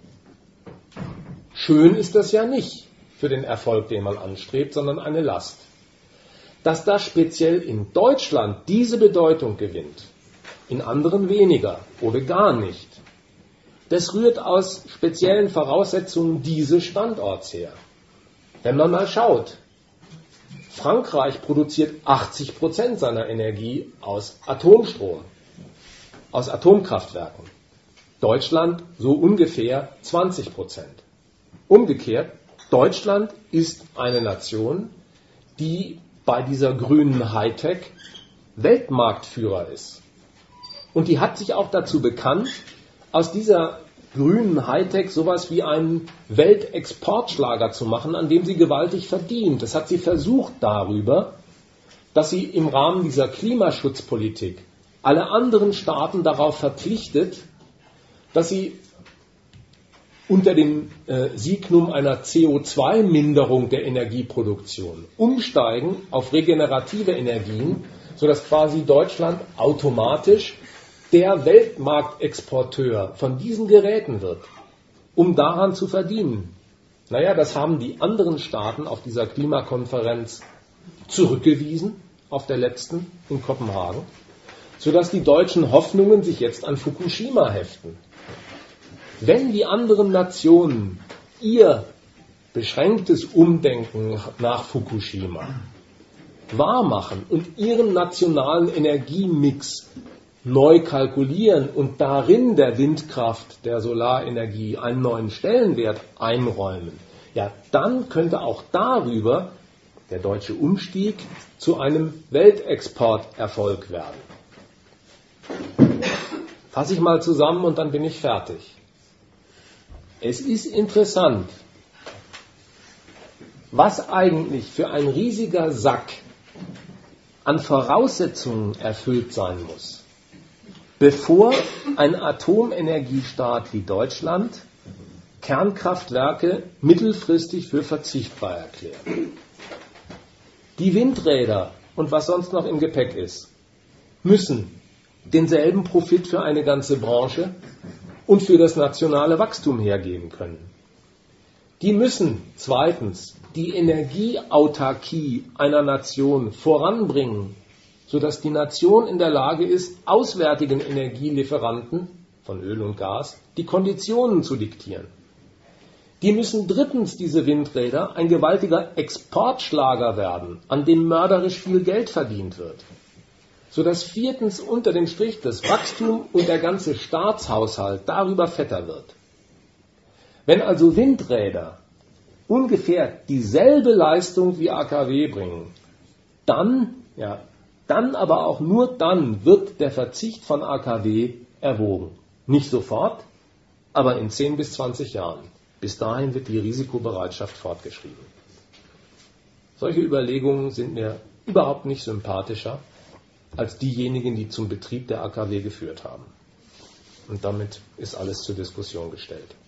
Schön ist das ja nicht für den Erfolg, den man anstrebt, sondern eine Last. Dass das speziell in Deutschland diese Bedeutung gewinnt, in anderen weniger oder gar nicht, das rührt aus speziellen Voraussetzungen dieses Standorts her. Wenn man mal schaut, Frankreich produziert achtzig Prozent seiner Energie aus Atomstrom, aus Atomkraftwerken. Deutschland so ungefähr zwanzig Prozent. Umgekehrt, Deutschland ist eine Nation, die bei dieser grünen Hightech Weltmarktführer ist. Und die hat sich auch dazu bekannt, aus dieser grünen Hightech sowas wie einen Weltexportschlager zu machen, an dem sie gewaltig verdient. Das hat sie versucht darüber, dass sie im Rahmen dieser Klimaschutzpolitik alle anderen Staaten darauf verpflichtet, dass sie unter dem äh, Signum einer C O zwei Minderung der Energieproduktion umsteigen auf regenerative Energien, sodass quasi Deutschland automatisch der Weltmarktexporteur von diesen Geräten wird, um daran zu verdienen. Naja, das haben die anderen Staaten auf dieser Klimakonferenz zurückgewiesen, auf der letzten in Kopenhagen, sodass die deutschen Hoffnungen sich jetzt an Fukushima heften. Wenn die anderen Nationen ihr beschränktes Umdenken nach Fukushima wahrmachen und ihren nationalen Energiemix neu kalkulieren und darin der Windkraft, der Solarenergie einen neuen Stellenwert einräumen, ja, dann könnte auch darüber der deutsche Umstieg zu einem Weltexporterfolg werden. Fasse ich mal zusammen und dann bin ich fertig. Es ist interessant, was eigentlich für ein riesiger Sack an Voraussetzungen erfüllt sein muss, bevor ein Atomenergiestaat wie Deutschland Kernkraftwerke mittelfristig für verzichtbar erklärt. Die Windräder und was sonst noch im Gepäck ist, müssen denselben Profit für eine ganze Branche und für das nationale Wachstum hergeben können. Die müssen zweitens die Energieautarkie einer Nation voranbringen, sodass die Nation in der Lage ist, auswärtigen Energielieferanten von Öl und Gas die Konditionen zu diktieren. Die müssen drittens, diese Windräder, ein gewaltiger Exportschlager werden, an dem mörderisch viel Geld verdient wird, sodass viertens unter dem Strich das Wachstum und der ganze Staatshaushalt darüber fetter wird. Wenn also Windräder ungefähr dieselbe Leistung wie A K W bringen, dann, ja, dann aber auch nur dann wird der Verzicht von A K W erwogen. Nicht sofort, aber in zehn bis zwanzig Jahren. Bis dahin wird die Risikobereitschaft fortgeschrieben. Solche Überlegungen sind mir überhaupt nicht sympathischer als diejenigen, die zum Betrieb der A K W geführt haben. Und damit ist alles zur Diskussion gestellt.